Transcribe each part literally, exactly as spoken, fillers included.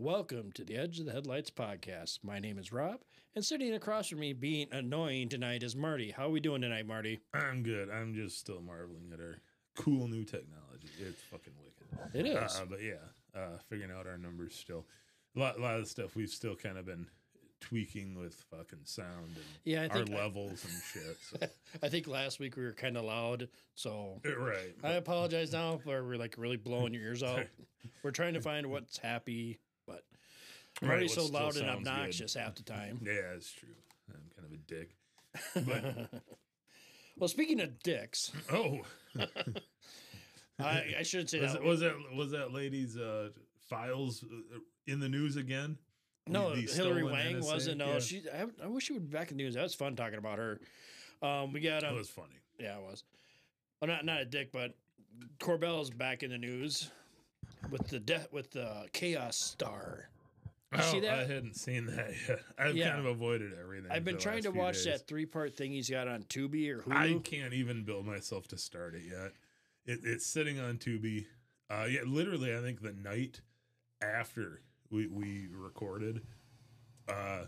Welcome to the Edge of the Headlights podcast. My name is Rob, and sitting across from me being annoying tonight is Marty. How are we doing tonight, Marty? I'm good. I'm just still marveling at our cool new technology. It's fucking wicked. It is. Uh, but yeah, uh, figuring out our numbers still. A lot, a lot of the stuff we've still kind of been tweaking with fucking sound and Yeah, I think our I- levels and shit. So. I think last week we were kind of loud, so Right. I apologize now if we're like really blowing your ears out. We're trying to find what's happy, but Right, Marty's what so still loud and sounds obnoxious half the time. Yeah, it's true. I'm kind of a dick. But Well, speaking of dicks, oh, I, I should say was, that. it, was that was that lady's uh, files uh, in the news again? No, The- the Hillary stolen Wang N S A? wasn't. No, Yeah. she. I, I wish she would be back in the news. That was fun talking about her. Um, we got. That Um, was funny. yeah, it was. Well, not not a dick, but Corbell's back in the news with the de- with the Chaos Star. You oh, see that? I hadn't seen that yet. I've Yeah. kind of avoided everything. I've been the trying last to few watch days. that three part thing he's got on Tubi or I Hulu. can't even build myself to start it yet. It, it's sitting on Tubi. Uh, yeah, literally, I think the night after we we recorded uh,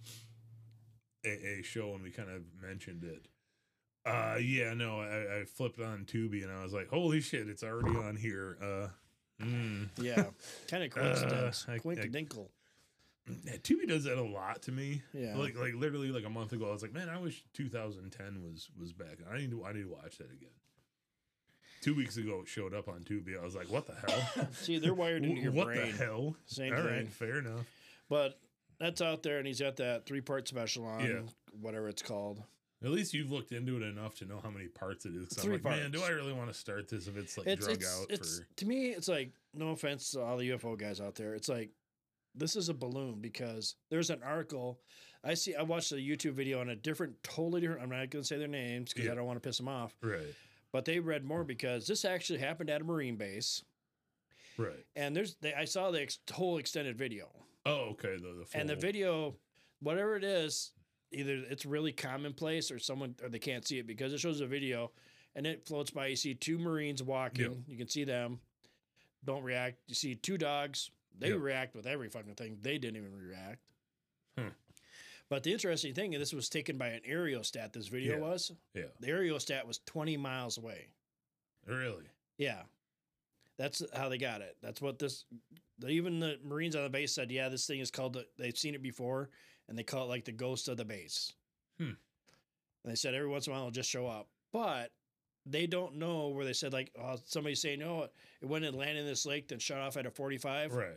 a, a show and we kind of mentioned it. Uh, yeah, no, I, I flipped on Tubi and I was like, "Holy shit, it's already on here." Uh, mm. Yeah, kind of coincidence. Uh, I- I- Coinkadinkle. Yeah, Tubi does that a lot to me. Yeah. like like literally like a month ago, I was like, "Man, I wish two thousand ten was was back. I need to I need to watch that again." Two weeks ago, it showed up on Tubi. I was like, "What the hell? See, they're wired into your what brain. the hell?" Same All thing. right, fair enough. But that's out there, and he's got that three part special on, Yeah. whatever it's called. At least you've looked into it enough to know how many parts it is. 'Cause I'm Three like, man, do parts. I really want to start this if it's like It's drug it's out it's for? to me, it's like no offense to all the U F O guys out there. It's like this is a balloon because there's an article. I see. I watched a YouTube video on a different, totally different. I'm not going to say their names because Yeah. I don't want to piss them off. Right, But they read more because this actually happened at a Marine base, right. and there's they, I saw the ex- whole extended video, Oh, okay. The, the and the full- video, whatever it is, either it's really commonplace or someone or they can't see it because it shows a video, and it floats by. You see two Marines walking. Yep. You can see them. Don't react. You see two dogs. They Yep. react with every fucking thing. They didn't even react. Hmm. But the interesting thing, and this was taken by an aerostat. This video Yeah. was Yeah, the aerostat was twenty miles away. really. Yeah. That's how they got it. That's what this, the, even the Marines on the base said, yeah, this thing is called, the, they've seen it before, and they call it like the ghost of the base. Hmm. And they said every once in a while it'll just show up. But they don't know where they said, like, oh, somebody's saying, no, it went and landed in this lake, then shot off at a forty-five. Right,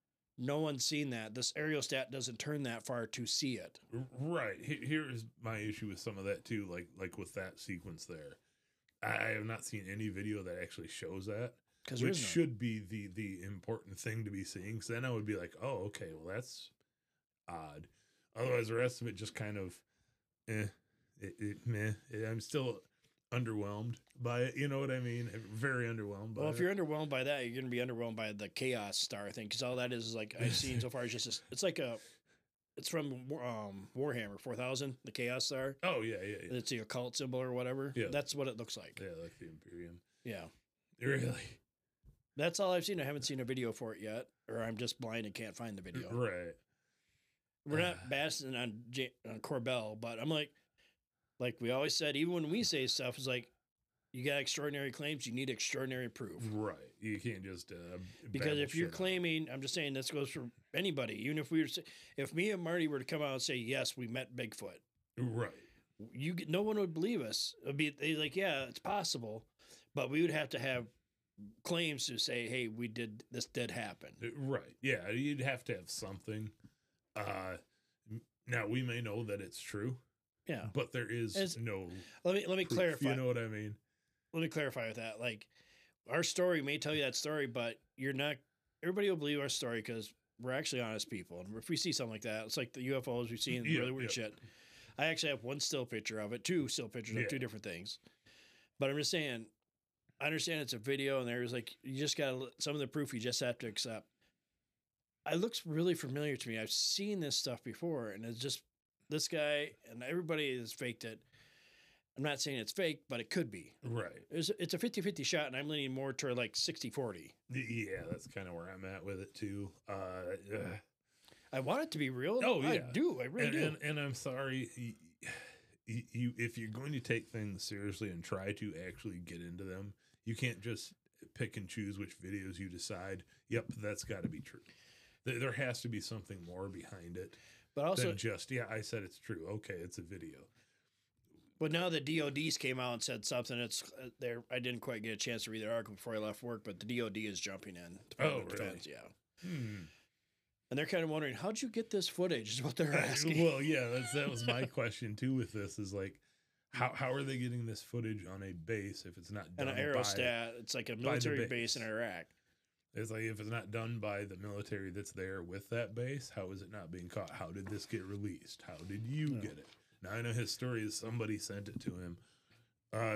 No one's seen that. This aerostat doesn't turn that far to see it. R- right. He- Here is my issue with some of that too. Like like with that sequence there, I I have not seen any video that actually shows that. Because Which should be the the important thing to be seeing. So then I would be like, oh, okay, well that's odd. Otherwise, the rest of it just kind of, eh, it, it meh. I'm still underwhelmed by it. You know what I mean? Very underwhelmed by Well, it. if you're underwhelmed by that, you're going to be underwhelmed by the Chaos Star thing because all that is, is like I've seen so far is just a, it's like a it's from um, Warhammer four thousand, the Chaos Star. oh yeah, yeah, yeah, It's the occult symbol or whatever. Yeah. That's what it looks like. yeah, like the Imperium. Yeah. Really? That's all I've seen. I haven't seen a video for it yet, or I'm just blind and can't find the video. Right. We're not basting on, J- on Corbell, but I'm like, like we always said, even when we say stuff, it's like, you got extraordinary claims, you need extraordinary proof. Right. You can't just uh, Because babble if you're shit out. claiming, I'm just saying this goes for anybody. Even if we were, to say- if me and Marty were to come out and say yes, we met Bigfoot, right. you get- no one would believe us. It'd be they'd like, yeah, it's possible, but we would have to have claims to say, hey, we did this did happen. Uh, Right. Yeah, you'd have to have something. Uh, m- now we may know that it's true, Yeah. but there is It's- no. Let me let me proof, clarify. You know what I mean? Let me clarify with that. Like, our story may tell you that story, but you're not. Everybody will believe our story because we're actually honest people. And if we see something like that, it's like the U F Os we've seen, Yeah, really weird yeah. shit. I actually have one still picture of it, two still pictures Yeah. of two different things. But I'm just saying, I understand it's a video, and there's like you just got to some of the proof you just have to accept. It looks really familiar to me. I've seen this stuff before, and it's just this guy and everybody has faked it. I'm not saying it's fake, but it could be. Right. It's, it's a fifty-fifty shot, and I'm leaning more toward like sixty forty. Yeah, that's kind of where I'm at with it too. Uh, uh, I want it to be real. Oh, yeah. I do. I really and, do. And, and I'm sorry, you, you, you if you're going to take things seriously and try to actually get into them, you can't just pick and choose which videos you decide. Yep, that's got to be true. There, there has to be something more behind it. But also, than just yeah, I said it's true. Okay, it's a video. But now the D O Ds came out and said something. It's uh, there. I didn't quite get a chance to read the article before I left work, but the D O D is jumping in. Oh, really? Defense, yeah. Hmm. And they're kind of wondering, how'd you get this footage? Is what they're asking. Well, yeah, that's that was my question too. With this, is like, how how are they getting this footage on a base if it's not done and an by, aerostat? It's like a military base. base in Iraq. It's like if it's not done by the military that's there with that base, how is it not being caught? How did this get released? How did you Yeah. get it? Now I know his story is somebody sent it to him, uh,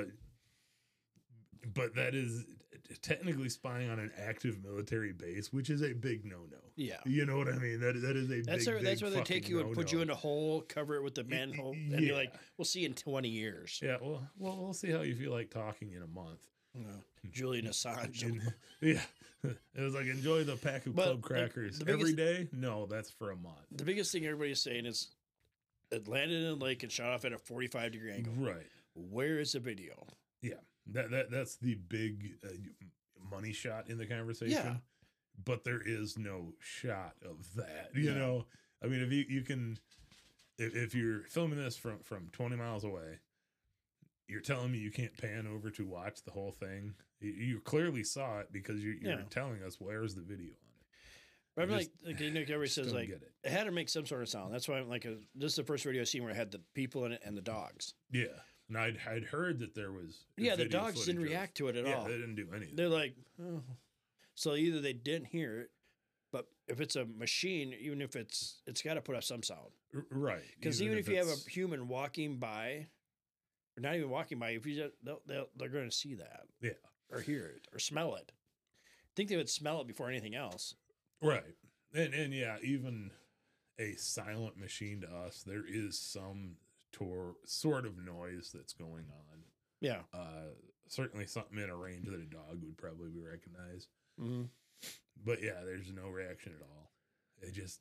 but that is technically spying on an active military base, which is a big no-no. Yeah. You know what I mean? That that is a That's big, where, that's big where they take you fucking and put you no-no. in a hole, cover it with the manhole, and yeah. you're like, we'll see you in twenty years. Yeah, well, well, we'll see how you feel like talking in a month. No. Julian Assange. And- yeah, it was like enjoy the pack of But club the- crackers the every biggest- day. No, that's for a month. The biggest thing everybody's saying is it landed in a lake and shot off at a forty-five degree angle. Right. Where is the video? Yeah, that that that's the big uh, money shot in the conversation. Yeah. But there is no shot of that. You Yeah. know, I mean, if you you can, if, if you're filming this from from twenty miles away, you're telling me you can't pan over to watch the whole thing. You, you clearly saw it because you, you're Yeah. telling us where's the video on it. But I'm I like, just- like you know, everybody just says don't like get it. it had to make some sort of sound. That's why I'm like, a, this is the first video I've seen where it had the people in it and the dogs. Yeah, and I'd I'd heard that there was Yeah, the video dogs didn't footage of- react to it at yeah, all. they didn't do anything. They're like, oh. So either they didn't hear it, but if it's a machine, even if it's, it's got to put up some sound. R- right, Because even, if, you have it's- a human walking by, or not even walking by, if you just, they'll, they'll, they're going to see that. Yeah. Or hear it or smell it. I think they would smell it before anything else. Right. And and yeah, even a silent machine to us, there is some tor- sort of noise that's going on. Yeah. Uh, certainly something in a range that a dog would probably recognize. Mm-hmm. But yeah, there's no reaction at all. It just,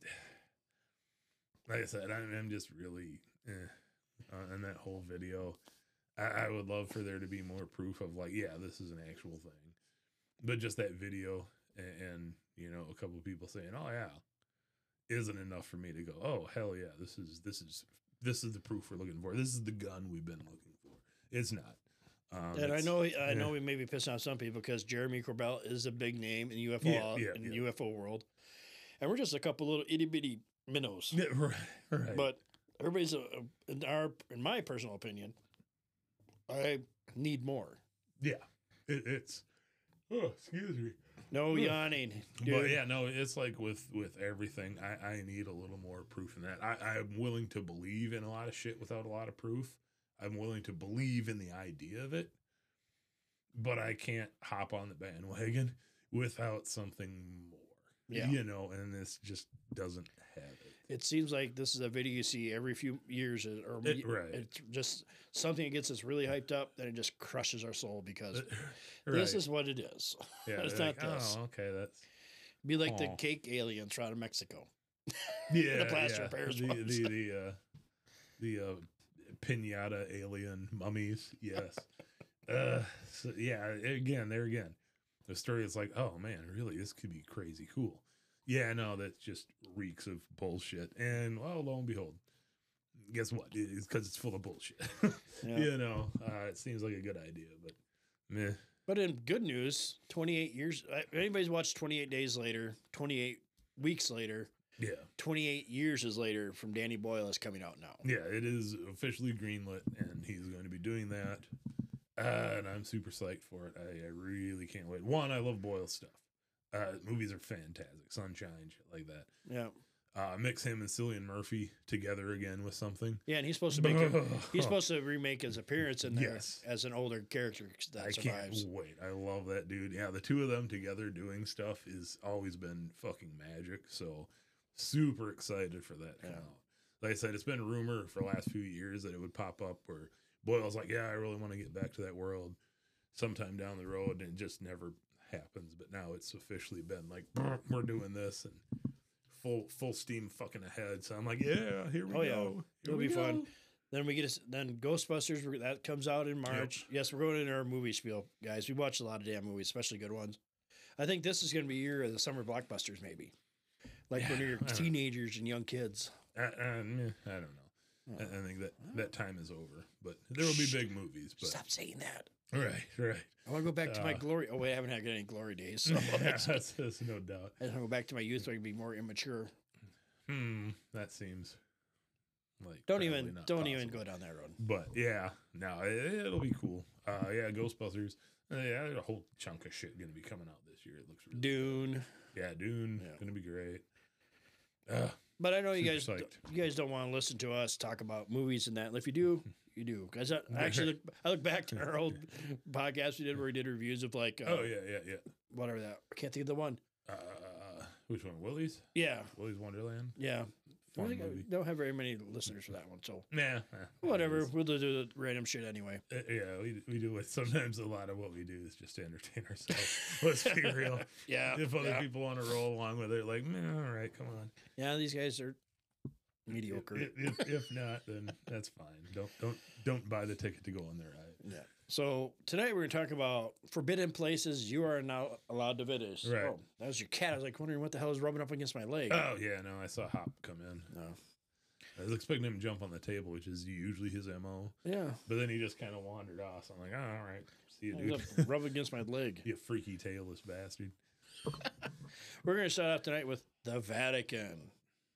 like I said, I'm, I'm just really eh, on that whole video. I, I would love for there to be more proof of like, yeah, this is an actual thing. But just that video and, and you know, a couple of people saying, "Oh yeah," isn't enough for me to go, "Oh hell yeah, this is this is this is the proof we're looking for. This is the gun we've been looking for." It's not. Um, And I it's- know, I yeah. know, we may be pissing off some people because Jeremy Corbell is a big name in U F O Yeah, yeah, in yeah. U F O world, and we're just a couple little itty bitty minnows. Yeah, right, right. But everybody's a, a- in our, in my personal opinion, I need more. yeah, it, it's. Oh, excuse me. No Huh. yawning, dude. But yeah, no, it's like with with everything, I, I need a little more proof in that. I, I'm willing to believe in a lot of shit without a lot of proof. I'm willing to believe in the idea of it, but I can't hop on the bandwagon without something more. Yeah. You know, and this just doesn't have it. It seems like this is a video you see every few years, or It- right. it's just something that gets us really hyped up, then it just crushes our soul because Right. this is what it is. yeah, it's they're not like, this. Oh, okay, that's Be like the Aw. cake aliens from out of Mexico. yeah, The plaster yeah. bears the ones. the the uh, the uh, pinata alien mummies. Yes. uh, so yeah. Again, there again, the story is like, oh man, really, this could be crazy cool. Yeah, no, that just reeks of bullshit. And well, lo and behold, guess what? It's because it's full of bullshit. Yeah. You know, uh, it seems like a good idea, but meh. But in good news, twenty-eight years, if anybody's watched twenty-eight Days Later, twenty-eight Weeks Later, Yeah. twenty-eight Years is Later from Danny Boyle is coming out now. Yeah, it is officially greenlit, and he's going to be doing that. Uh, and I'm super psyched for it. I, I really can't wait. One, I love Boyle stuff. Uh, movies are fantastic. Sunshine, shit like that. Yeah. Uh, mix him and Cillian Murphy together again with something. Yeah, and he's supposed to make a, he's supposed to remake his appearance in there Yes. as an older character that I survives. can't wait. I love that dude. Yeah, the two of them together doing stuff has always been fucking magic. So super excited for that to come Yeah. out. Like I said, it's been rumor for the last few years that it would pop up where Boyle's like, yeah, I really want to get back to that world sometime down the road, and it just never happens. But now it's officially been like, we're doing this and full full steam fucking ahead. So I'm like, yeah, here we Oh, go. yeah. Here It'll we be go. fun. Then we get us, then Ghostbusters we're- that comes out in March. Yes, we're going into our movie spiel, guys. We watched a lot of damn movies, especially good ones. I think this is going to be year of the summer blockbusters, maybe, like when Yeah, you're I don't teenagers and young kids. I, I, meh, I don't know. I, I think that that time is over, but there will be big movies. But Stop saying that. right, right. I want to go back to my Uh, glory. Oh wait, I haven't had any glory days, so Yeah, that's, that's no doubt. I want to go back to my youth so I can be more immature. Hmm, that seems like Don't probably even, not don't even possible. go down that road. But yeah, no, it, it'll be cool. Uh, yeah, Ghostbusters. Uh, yeah, there's a whole chunk of shit gonna be coming out this year. It looks really Dune. yeah, Dune Yeah. gonna be great. Uh, But I know you guys, Super psyched. you guys don't want to listen to us talk about movies and that. And if you do, you do. Because I, I actually, look, I look back to our old podcast we did where we did reviews of like, uh, oh yeah, yeah, yeah. whatever that. I can't think of the one. Uh, which one? Willie's? Yeah, Willie's Wonderland. yeah. I Fun think I movie. don't have very many listeners for that one, so Nah, eh, whatever. it is. We'll do the random shit anyway. Uh, yeah, we we do it. Sometimes a lot of what we do is just to entertain ourselves. Let's be real. Yeah, If other yeah. people want to roll along with it, like, man, all right, come on. Yeah, these guys are mediocre. If, if, if not, then that's fine. Don't don't don't buy the ticket to go on their ride. Yeah. So tonight we're going to talk about forbidden places you are not allowed to visit. Right. Oh, that was your cat. I was like wondering what the hell is rubbing up against my leg. Oh yeah, no, I saw Hop come in. No. I was expecting him to jump on the table, which is usually his M O. Yeah. But then he just kind of wandered off. So I'm like, oh, all right, see you, It dude. was up rubbing against my leg. You freaky tailless bastard. We're going to start off tonight with the Vatican.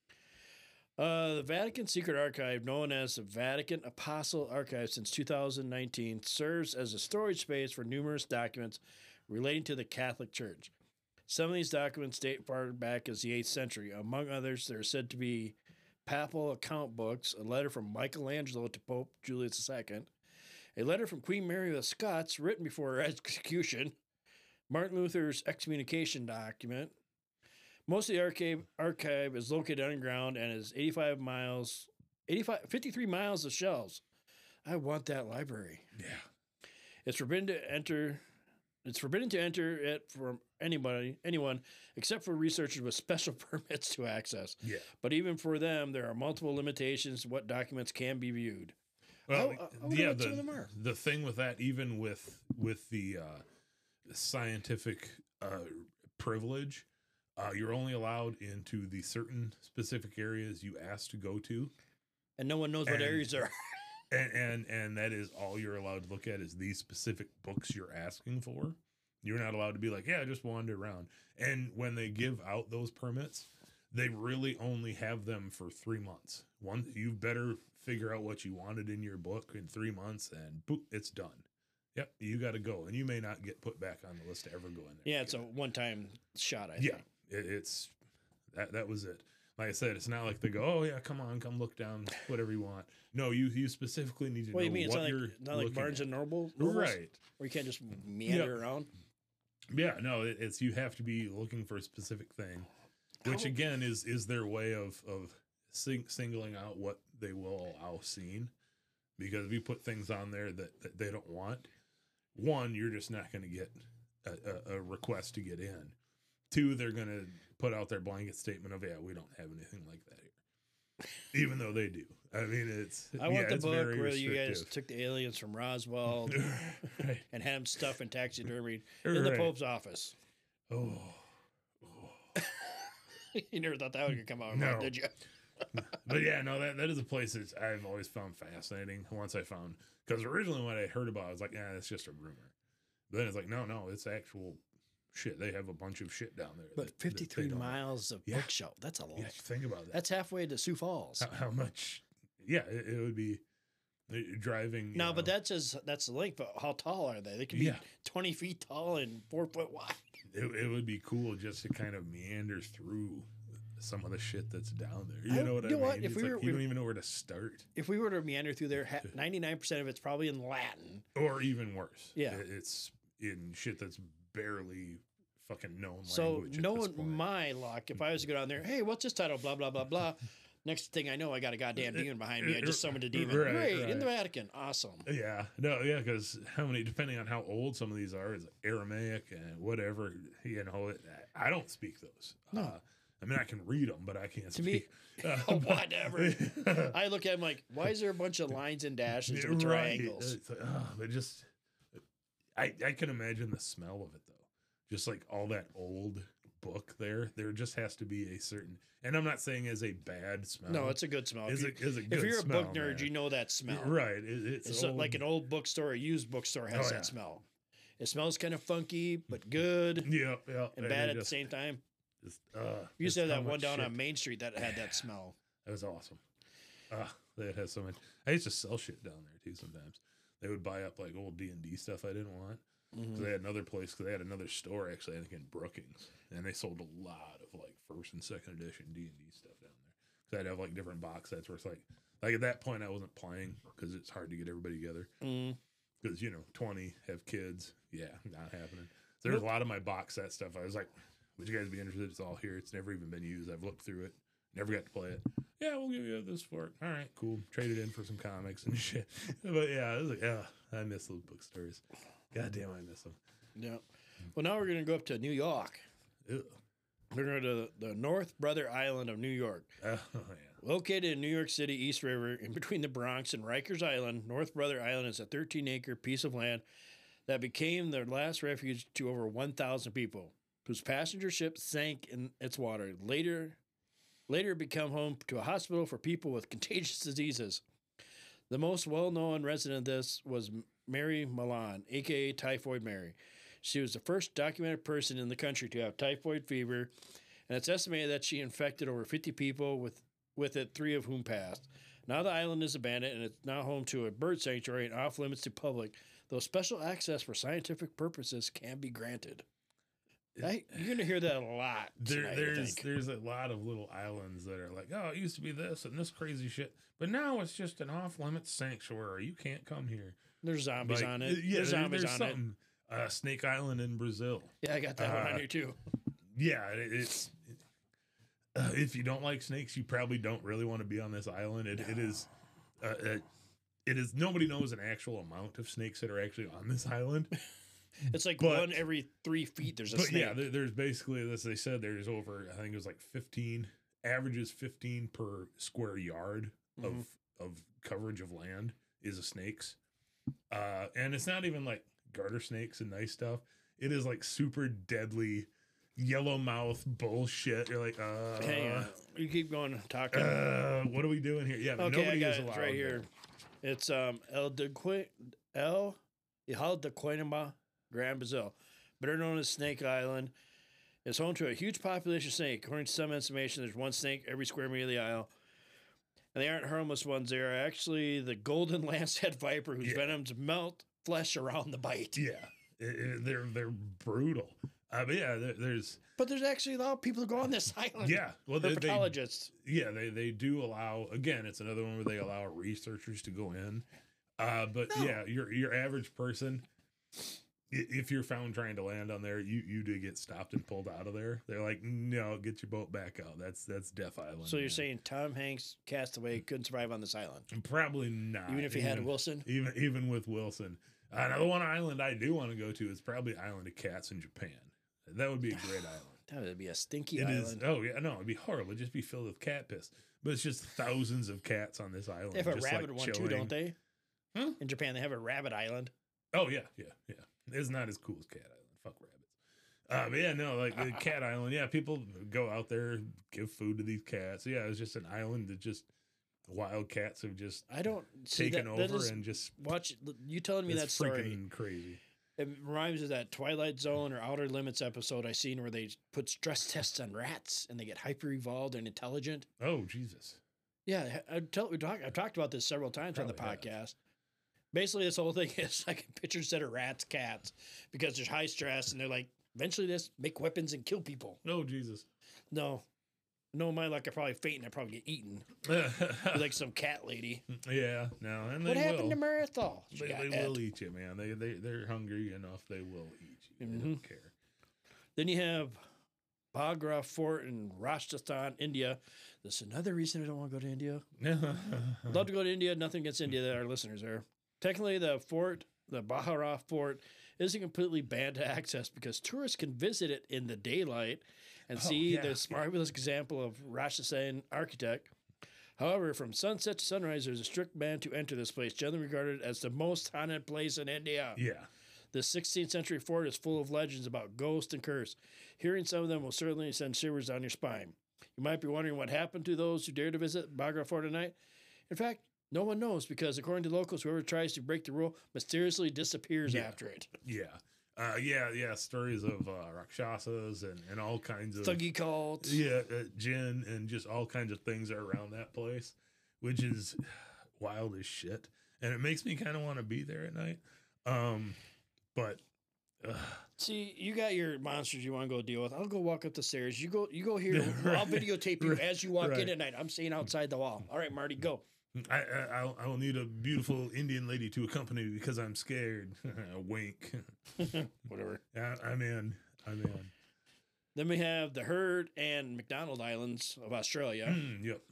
Uh, the Vatican Secret Archive, known as the Vatican Apostle Archive since two thousand nineteen, serves as a storage space for numerous documents relating to the Catholic Church. Some of these documents date far back as the eighth century. Among others, there are said to be papal account books, a letter from Michelangelo to Pope Julius the Second, a letter from Queen Mary of the Scots written before her execution, Martin Luther's excommunication document. Most of the archive, archive is located underground and is eighty-five miles, eighty-five, fifty-three miles of shelves. I want that library. Yeah. It's forbidden to enter. It's forbidden to enter it from anybody, anyone, except for researchers with special permits to access. Yeah. But even for them, there are multiple limitations to what documents can be viewed. Well, I- I wonder yeah, what the, some of them are. the thing with that, even with with the uh, scientific uh, privilege, uh, you're only allowed into the certain specific areas you asked to go to, And no one knows what And- areas there are. and, and and that is all you're allowed to look at is these specific books you're asking for. You're not allowed to be like, yeah, just wander around. And when they give out those permits, they really only have them for three months. One, you better figure out what you wanted in your book in three months, and boop, it's done. Yep, you got to go, and you may not get put back on the list to ever go in there. Yeah, it's a one-time shot, I yeah. think. It, it's that that was it. Like I said, it's not like they go, oh yeah, come on, come look down, whatever you want. No, you you specifically need to What do know you mean? It's what not you're like, not like looking Barnes at. and Noble? Nobles, Right. Where you can't just meander around? Yeah, no, it, it's you have to be looking for a specific thing, which How- again is is their way of of sing, singling out what they will allow seen, because if you put things on there that, that they don't want, one, you're just not going to get a, a, a request to get in. Two, they're going to put out their blanket statement of, yeah, we don't have anything like that here, even though they do. I mean, it's I yeah, want the it's book very where you guys restrictive. took the aliens from Roswell right. and had them stuffed in taxidermy in the Right. Pope's office. Oh. You never thought that would come out, No. did you? But yeah, no, that, that is a place that I've always found fascinating. Once I found, because originally when I heard about it, I was like, yeah, it's just a rumor. But then it's like, no, no, it's actual shit. They have a bunch of shit down there. But that- that they fifty-three don't- miles of Yeah. bookshelf, that's a lot. Yeah, think about that. That's halfway to Sioux Falls. How, how much? Yeah, it, it would be uh, driving. you No, but know, that's just, that's the length, but how tall are they? They can be Yeah. twenty feet tall and four foot wide. it, it would be cool just to kind of meander through some of the shit that's down there. You I- know what you I know mean? what? If It's we like were- you if- don't even know where to start, If we were to meander through there, ha- ninety-nine percent of it's probably in Latin. or even worse. Yeah. It- it's in shit that's barely fucking known So language. at this knowing point. my luck, if I was to go down there, hey, what's this title? Blah, blah, blah, blah. Next thing I know, I got a goddamn demon behind me. I just summoned a demon. Right, Great, right. in the Vatican. Awesome. Yeah, no, yeah, because how many, depending on how old some of these are, is Aramaic and whatever, you know, it, I don't speak those. No. Uh, I mean, I can read them, but I can't To me, speak. Uh, oh, whatever. I look at him like, why is there a bunch of lines and dashes with right. triangles? It's like, oh, it just, I, I can imagine the smell of it, though. Just like all that old book there, there just has to be a certain, and I'm not saying as a bad smell. No, it's a good smell. Is If, it, you, is a good if you're a smell, book nerd, man. you know that smell. Right. It, it's It's old. like an old bookstore, a used bookstore has Oh, that yeah. smell. It smells kind of funky, but good Yeah, yeah. and it bad at just- the same time. Just, uh, You used to have just that how one much down shit- on Main Street that had that smell. That was awesome. Ah, that has so much. I used to sell shit down there too. Sometimes they would buy up like old D and D stuff I didn't want. Mhm. So they had another place because they had another store actually, I think in Brookings, and they sold a lot of like first and second edition D and D stuff down there. Because I'd have like different box sets where it's like, like at that point I wasn't playing because it's hard to get everybody together. Mm. Because you know, twenty have kids, yeah, not happening. So there's a lot of my box set stuff. I was like, would you guys be interested? It's all here. It's never even been used. I've looked through it. Never got to play it. Yeah, we'll give you this for it. All right, cool. Trade it in for some comics and shit. But yeah, I was like, yeah, I miss those bookstores. God damn, I miss them. Yeah. Well, now we're going to go up to New York. Ew. We're going to the North Brother Island of New York. Oh, yeah. Located in New York City, East River, in between the Bronx and Rikers Island, North Brother Island is a thirteen acre piece of land that became their last refuge to over one thousand people, whose passenger ship sank in its water. Later, later become home to a hospital for people with contagious diseases. The most well-known resident of this was Mary Milan, a k a. Typhoid Mary. She was the first documented person in the country to have typhoid fever, and it's estimated that she infected over fifty people with, with it, three of whom passed. Now the island is abandoned, and it's now home to a bird sanctuary and off limits to public, though special access for scientific purposes can be granted. I, you're going to hear that a lot There, tonight, I there's think. there's a lot of little islands that are like, oh, it used to be this and this crazy shit, but now it's just an off limits sanctuary. You can't come here. There's zombies Like, on it. Yeah, there's there- zombies there's on it. something. Uh, Snake Island in Brazil. Yeah, I got that one Uh, on here too. Yeah, it, it's. Uh, if you don't like snakes, you probably don't really want to be on this island. It, it is. Uh, uh, it is. Nobody knows an actual amount of snakes that are actually on this island. It's like but- one every three feet. There's a But snake. yeah, there, there's basically, as they said, there's over. I think it was like fifteen. Averages fifteen per square yard Mhm. of of coverage of land is a snakes. Uh, and it's not even like garter snakes and nice stuff. It is like super deadly yellow mouth bullshit. You're like, uh, Hang on. You keep going talking. uh, what are we doing here? Yeah, but okay, nobody I got is it. allowed It's right there. here. It's um El de Qu- El Hijal de Quinama, Grand Brazil, better known as Snake Island. It's home to a huge population of snake. According to some estimation, there's one snake every square meter of the isle. And they aren't harmless ones. They are actually the golden lancehead viper, whose Yeah. venoms melt flesh around the bite. Yeah, it- it- they're they're brutal. Uh, but yeah, there, there's But there's actually a lot of people who go on this island. yeah. Well, they, they Herpetologists. yeah they they do allow. Again, it's another one where they allow researchers to go in. Uh, but No. yeah, your your average person, i- if you're found trying to land on there, you you do get stopped and pulled out of there. They're like, no, get your boat back out. That's that's Death Island. So you're man. saying Tom Hanks, Castaway, couldn't survive on this island, Probably not. even if he had Wilson? Even even with Wilson. Another one island I do want to go to is probably Island of Cats in Japan. That would be a great island. That would be a stinky It is. island. Oh yeah, no, it'd be horrible. It'd just be filled with cat piss. But it's just thousands of cats on this island. They have a just, rabbit like, one too, chilling. don't they? Huh? In Japan, they have a rabbit island. Oh yeah, yeah, yeah. It's not as cool as Cat Island. Fuck rabbits. Uh, but yeah, no, like the Cat Island. Yeah, people go out there, give food to these cats. Yeah, it's just an island that just wild cats have just I don't see taken that, that over is- and just watch you telling me it's that story. freaking crazy. It reminds me of that Twilight Zone or Outer Limits episode I seen where they put stress tests on rats and they get hyper evolved and intelligent. Oh Jesus. Yeah, I tell we talk, I've talked about this several times on the Probably podcast. Basically, this whole thing is like a picture set of rats, cats, because there's high stress and they're like, eventually, this make weapons and kill people. Oh Jesus. No, no, my luck, I probably faint and I probably get eaten with like some cat lady. Yeah, no, and they What happened will. to Marathon? She They, got they et. will eat you, man. They they they're hungry enough. They will eat you. They don't care. Then you have Bagra Fort in Rajasthan, India. This is another reason I don't want to go to India. I'd love to go to India. Nothing against India that our listeners are. Technically, the fort, the Bahara Fort, isn't completely banned to access because tourists can visit it in the daylight and Oh, see yeah, this yeah. marvelous example of Rajasthan architect. However, from sunset to sunrise, there's a strict ban to enter this place, generally regarded as the most haunted place in India. Yeah. The sixteenth century fort is full of legends about ghosts and curse. Hearing some of them will certainly send shivers down your spine. You might be wondering what happened to those who dared to visit Bagra Fort at night. In fact, no one knows because, according to locals, whoever tries to break the rule mysteriously disappears Yeah. after it. Yeah. Uh, yeah, yeah, stories of uh, Rakshasas and, and all kinds of Thuggy cults. yeah, uh, gin and just all kinds of things are around that place, which is wild as shit. And it makes me kind of want to be there at night. Um, but uh, See, you got your monsters you want to go deal with. I'll go walk up the stairs. You go, you go here. Right. I'll videotape you Right. as you walk Right. in at night. I'm staying outside the wall. All right, Marty, go. I, I I'll, I will need a beautiful Indian lady to accompany me because I'm scared. Wink. Whatever. I, I'm in. I'm in. Then we have the Heard and McDonald Islands of Australia. Mm, yep.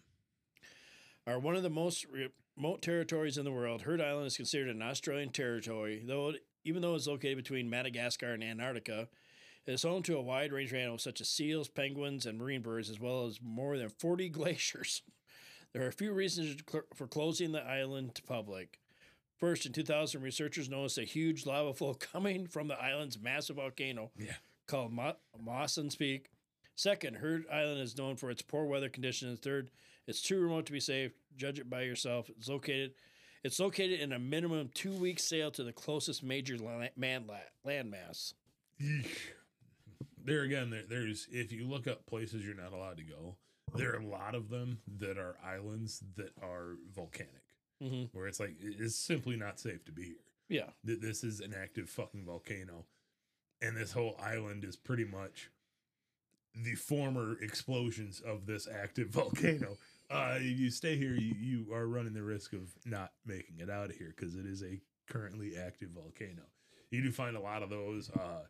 Are one of the most remote territories in the world. Heard Island is considered an Australian territory, though it, even though it's located between Madagascar and Antarctica. It is home to a wide range of animals such as seals, penguins, and marine birds, as well as more than forty glaciers. There are a few reasons for closing the island to public. First, in two thousand, researchers noticed a huge lava flow coming from the island's massive volcano Yeah. called Mo- Mawson's Peak. Second, Heard Island is known for its poor weather conditions. Third, it's too remote to be safe. Judge it by yourself. It's located, it's located in a minimum two-week sail to the closest major la- man la- landmass. Yeesh. There again, there, there's if you look up places you're not allowed to go, there are a lot of them that are islands that are volcanic, Mm-hmm. where it's like it's simply not safe to be here. Yeah. Th- This is an active fucking volcano, and this whole island is pretty much the former explosions of this active volcano. Uh, if you stay here, you, you are running the risk of not making it out of here because it is a currently active volcano. You do find a lot of those. Uh,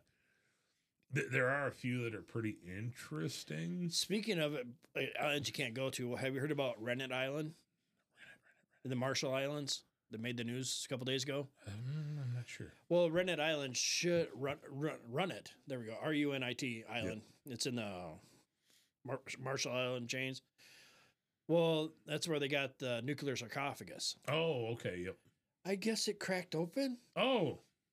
th- there are a few that are pretty interesting. Speaking of it, uh, islands you can't go to, have you heard about Rennet Island? In the Marshall Islands that made the news a couple days ago? Um, I'm not sure. Well, Rennet Island should run, run, run it. There we go. R U N I T Island. It's in the Mar- Marshall Island chains. Well, that's where they got the nuclear sarcophagus. Oh, okay. Yep. I guess it cracked open. Oh.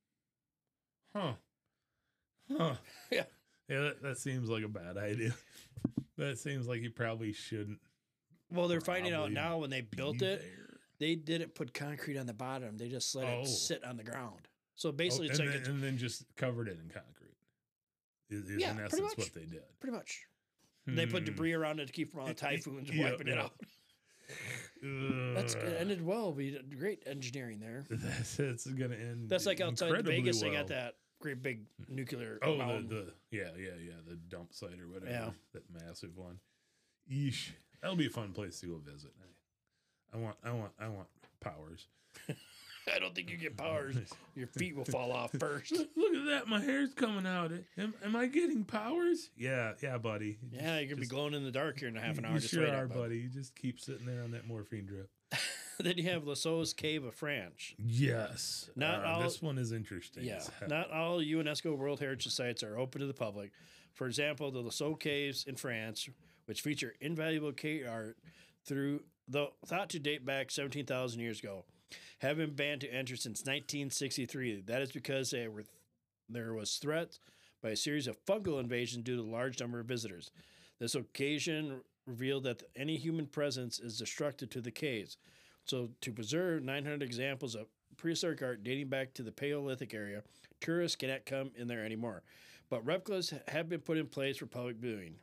Huh. Huh. Yeah. Yeah, that, that seems like a bad idea. That seems like you probably shouldn't. Well, they're finding out Probably now when they built be it, there. they didn't put concrete on the bottom. They just let Oh. it sit on the ground. So basically, Oh, it's and, like then, it's and then just covered it in concrete. Is, is Yeah, in pretty essence much. what they did. pretty much. They put Hmm. debris around it to keep from all the Y- y- typhoons yeah, wiping it yeah. out. That's Ugh. it ended well. We did great engineering there. That's it's gonna end. That's like outside of incredibly Vegas. They well. got that great big nuclear. Oh, the, mountain. the yeah yeah yeah the dump site or whatever. Yeah. That massive one. Yeesh, that'll be a fun place to go visit. I, I want I want I want powers. I don't think you get powers. Your feet will fall off first. Look, look at that, my hair's coming out. Am, am I getting powers? Yeah, yeah, buddy. You Yeah, you're gonna be just- glowing in the dark here in a half an you- hour. You Just sure wait are, up, bud. buddy. You just keep sitting there on that morphine drip. Then you have Lascaux Cave of France. Yes, Not uh, all- this one is interesting. Yeah, as hell. not all UNESCO World Heritage Sites are open to the public. For example, the Lascaux Caves in France, which feature invaluable cave art through the thought to date back seventeen thousand years ago, have been banned to enter since nineteen sixty-three. That is because they were there was threats by a series of fungal invasions due to the large number of visitors. This occasion revealed that any human presence is destructive to the caves. So, to preserve nine hundred examples of prehistoric art dating back to the Paleolithic area, tourists cannot come in there anymore. But replicas have been put in place for public viewing.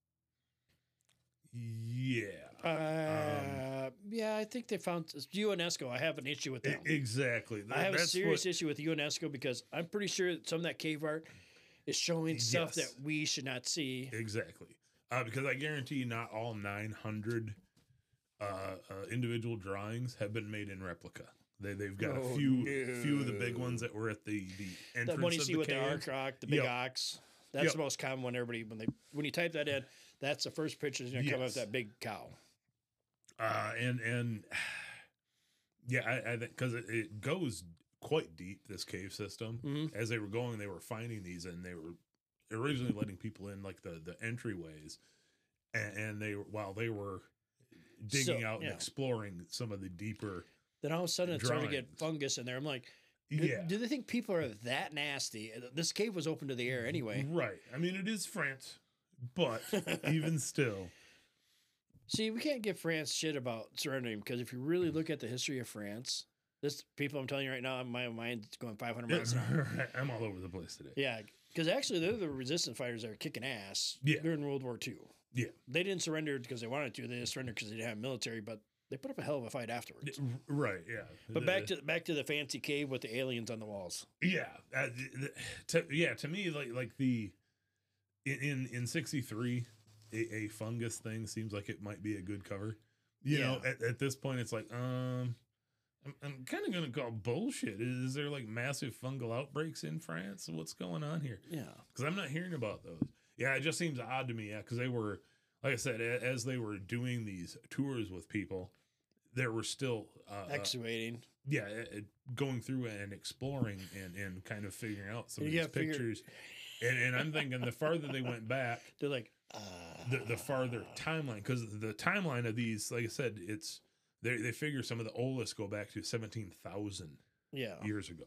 Yeah. Uh, yeah, I think they found UNESCO. I have an issue with E- them. exactly. I have a That's serious what- issue with UNESCO because I'm pretty sure that some of that cave art is showing stuff Yes. that we should not see. Exactly. Uh, because I guarantee not all nine hundred uh, uh, individual drawings have been made in replica. They, they've got Oh, a few few of the big no. ones that were at the, the The entrance one you of see the with cave. the arc rock, the big Yep. ox. That's Yep. the most common one. Everybody when they when you type that in, that's the first picture that's going to come up. Yes. That big cow. Uh, and and yeah, I, I think because it, it goes quite deep, this cave system. Mm-hmm. As they were going, they were finding these, and they were originally letting people in like the the entryways, and, and they were while they were digging So, out and yeah. exploring some of the deeper. Then all of a sudden it started to get Drawings. fungus in there. I'm like, do, Yeah, do they think people are that nasty? This cave was open to the air anyway. right. I mean, it is France, but even still, See, we can't give France shit about surrendering because if you really look at the history of France, this people I'm telling you right now, my mind's going five hundred miles an hour. I'm all over the place today. Yeah, because actually they're the resistance fighters that are kicking ass Yeah. during World War Two. Yeah. They didn't surrender because they wanted to. They just surrendered because they didn't have military, but they put up a hell of a fight afterwards. Right. Yeah. But back to back to the fancy cave with the aliens on the walls. Yeah, uh, th- to, yeah. To me, like like the in in, in sixty-three, a, a fungus thing seems like it might be a good cover. You know, Yeah. at, at this point, it's like, um, I'm, I'm kind of gonna call bullshit. Is there like massive fungal outbreaks in France? What's going on here? Yeah. Because I'm not hearing about those. Yeah, it just seems odd to me. Yeah, because they were, like I said, a- as they were doing these tours with people, there were still uh, uh, Excavating. yeah, uh, uh, going through and exploring and, and kind of figuring out some And of you these gotta figure- pictures. And, and I'm thinking the farther they went back, They're like, uh, the, the farther timeline, because the timeline of these, like I said, it's they they figure some of the oldest go back to seventeen thousand yeah. years ago.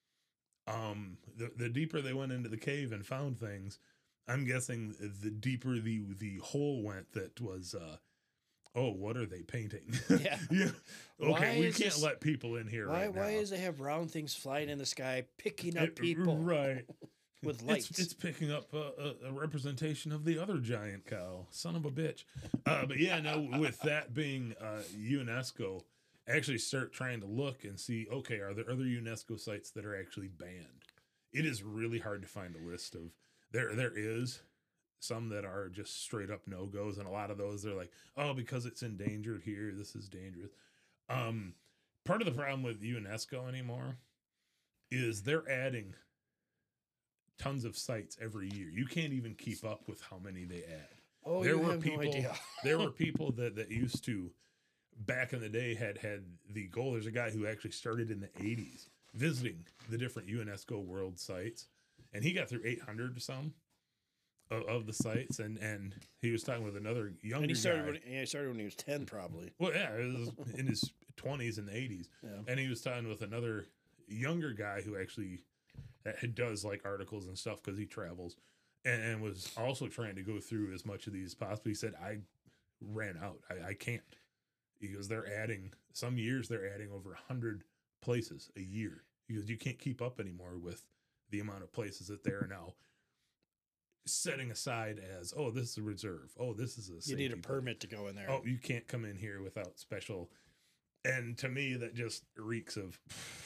Um, the the deeper they went into the cave and found things, I'm guessing the deeper the the hole went. That was, uh, oh, what are they painting? Yeah. yeah. Why Okay, we is can't this- let people in here. Why right why now. is they have round things flying in the sky picking up It- people right? with lights? It's, it's picking up a, a, a representation of the other giant cow. Son of a bitch. Uh, but yeah, no, with that being uh, UNESCO, actually start trying to look and see, okay, are there other UNESCO sites that are actually banned? It is really hard to find a list of, there. there is some that are just straight up no-goes, and a lot of those, they're like, oh, because it's endangered here, this is dangerous. Um, part of the problem with UNESCO anymore is they're adding tons of sites every year. You can't even keep up with how many they add. oh, there you were have people no idea. there were people that, that used to back in the day had had the goal. There's a guy who actually started in the eighties visiting the different UNESCO world sites, and he got through eight hundred or some of, of the sites, and and he was talking with another younger And he started guy. when yeah, he started when he was ten, probably. Well, yeah, it was in his twenties and eighties, Yeah. and he was talking with another younger guy who actually that does like articles and stuff because he travels, and, and was also trying to go through as much of these as possible. He said, I ran out. I, I can't. He goes, they're adding, some years they're adding over one hundred places a year. He goes, you can't keep up anymore with the amount of places that they're now setting aside as, oh, this is a reserve. Oh, this is a You need a safety place. permit to go in there. Oh, you can't come in here without special. And to me, that just reeks of.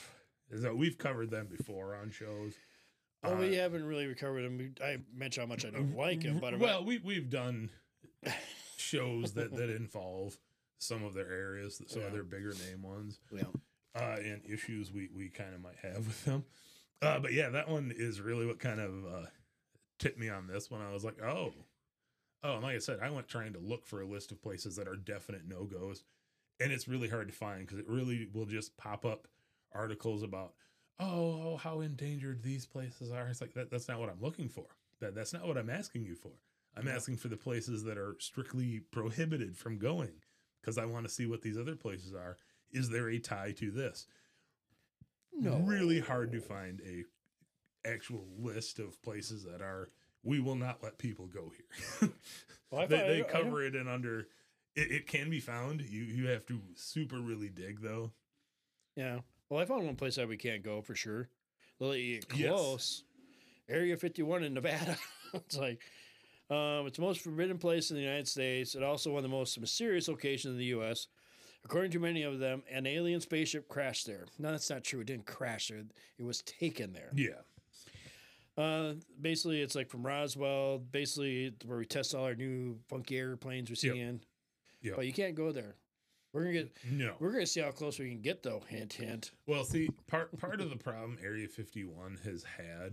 So we've covered them before on shows. Well, Uh, we haven't really recovered them. We- I mentioned how much I don't like them, but well, we we've done shows that that involve some of their areas, some Yeah. of their bigger name ones, yeah. uh, and issues we we kind of might have with them. Uh, but yeah, that one is really what kind of uh, tipped me on this one. I was like, oh, oh, and like I said, I went trying to look for a list of places that are definite no goes, and it's really hard to find because it really will just pop up articles about, oh, oh, how endangered these places are. It's like that. That's not what I'm looking for. That that's not what I'm asking you for. I'm Yeah. asking for the places that are strictly prohibited from going because I want to see what these other places are. Is there a tie to this? No. Really hard to find a actual list of places that are, we will not let people go here. Well, I they thought- they I- I cover it in under, it, it can be found. You you have to super really dig though. Yeah. Well, I found one place that we can't go for sure. They'll let you get Yes. close. Area fifty-one in Nevada. It's like, um, it's the most forbidden place in the United States. It also one of the most mysterious locations in the U S According to many of them, an alien spaceship crashed there. No, that's not true. It didn't crash there. It was taken there. Yeah. Uh, basically, it's like from Roswell, basically where we test all our new funky airplanes we're Yep. seeing. Yep. But you can't go there. We're gonna get. No. We're gonna see how close we can get, though. Hint, hint. Well, see, part part of the problem Area fifty-one has had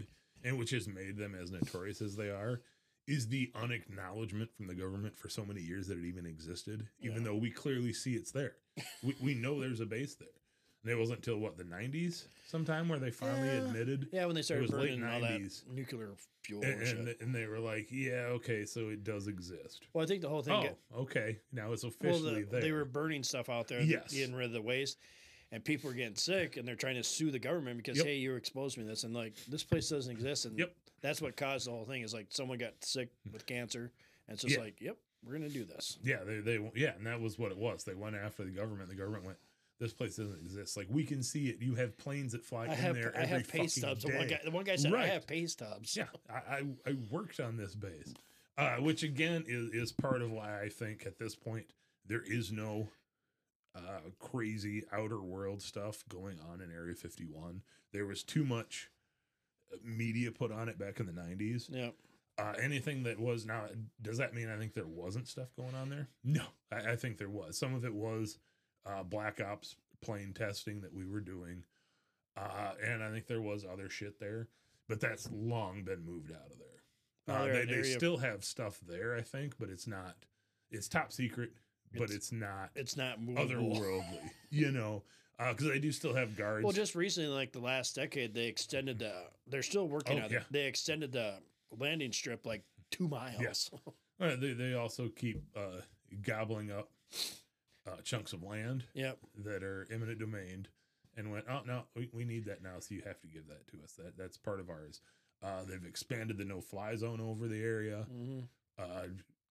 and which has made them as notorious as they are, is the unacknowledgement from the government for so many years that it even existed, even Yeah. though we clearly see it's there. we, we know there's a base there. And it wasn't until, what, the nineties sometime where they finally Yeah. admitted. Yeah, when they started was late burning all that nineties. nuclear fuel And, and, and, shit. and they were like, yeah, okay, so it does exist. Well, I think the whole thing. Oh, got- okay. Now it's well, officially the, there. they were burning stuff out there, Yes. getting rid of the waste, and people were getting sick, and they're trying to sue the government because Yep. hey, you exposed me to this, and like this place doesn't exist, and Yep. that's what caused the whole thing. Is like someone got sick with cancer, and it's just Yeah. like, yep, we're gonna do this. Yeah, they, they yeah, and that was what it was. They went after the government. The government went, this place doesn't exist. Like, we can see it. You have planes that fly I in have there I every have pay fucking stubs. The day. one guy, the one guy said, Right. I have pay stubs. Yeah, I, I I worked on this base, uh, which again is is part of why I think at this point there is no uh, crazy outer world stuff going on in Area fifty-one. There was too much media put on it back in the nineties. Yeah. Uh, anything that was now, does that mean I think there wasn't stuff going on there? No, I, I think there was. Some of it was uh, Black Ops plane testing that we were doing, uh, and I think there was other shit there, but that's long been moved out of there. Well, Uh, they're they an they area- still have stuff there, I think, but it's not. It's top secret, but It's- it's not It's not movable. otherworldly. You know, because they do still have guards. Well, just recently, like the last decade, they extended the. They're still working Oh, on yeah. it. They extended the landing strip like two miles. Yes. Uh, they they also keep uh, gobbling up uh, chunks of land Yep. that are eminent domain, and went, oh no, we, we need that now, so you have to give that to us. That that's part of ours. Uh, they've expanded the no fly zone over the area, hmm uh,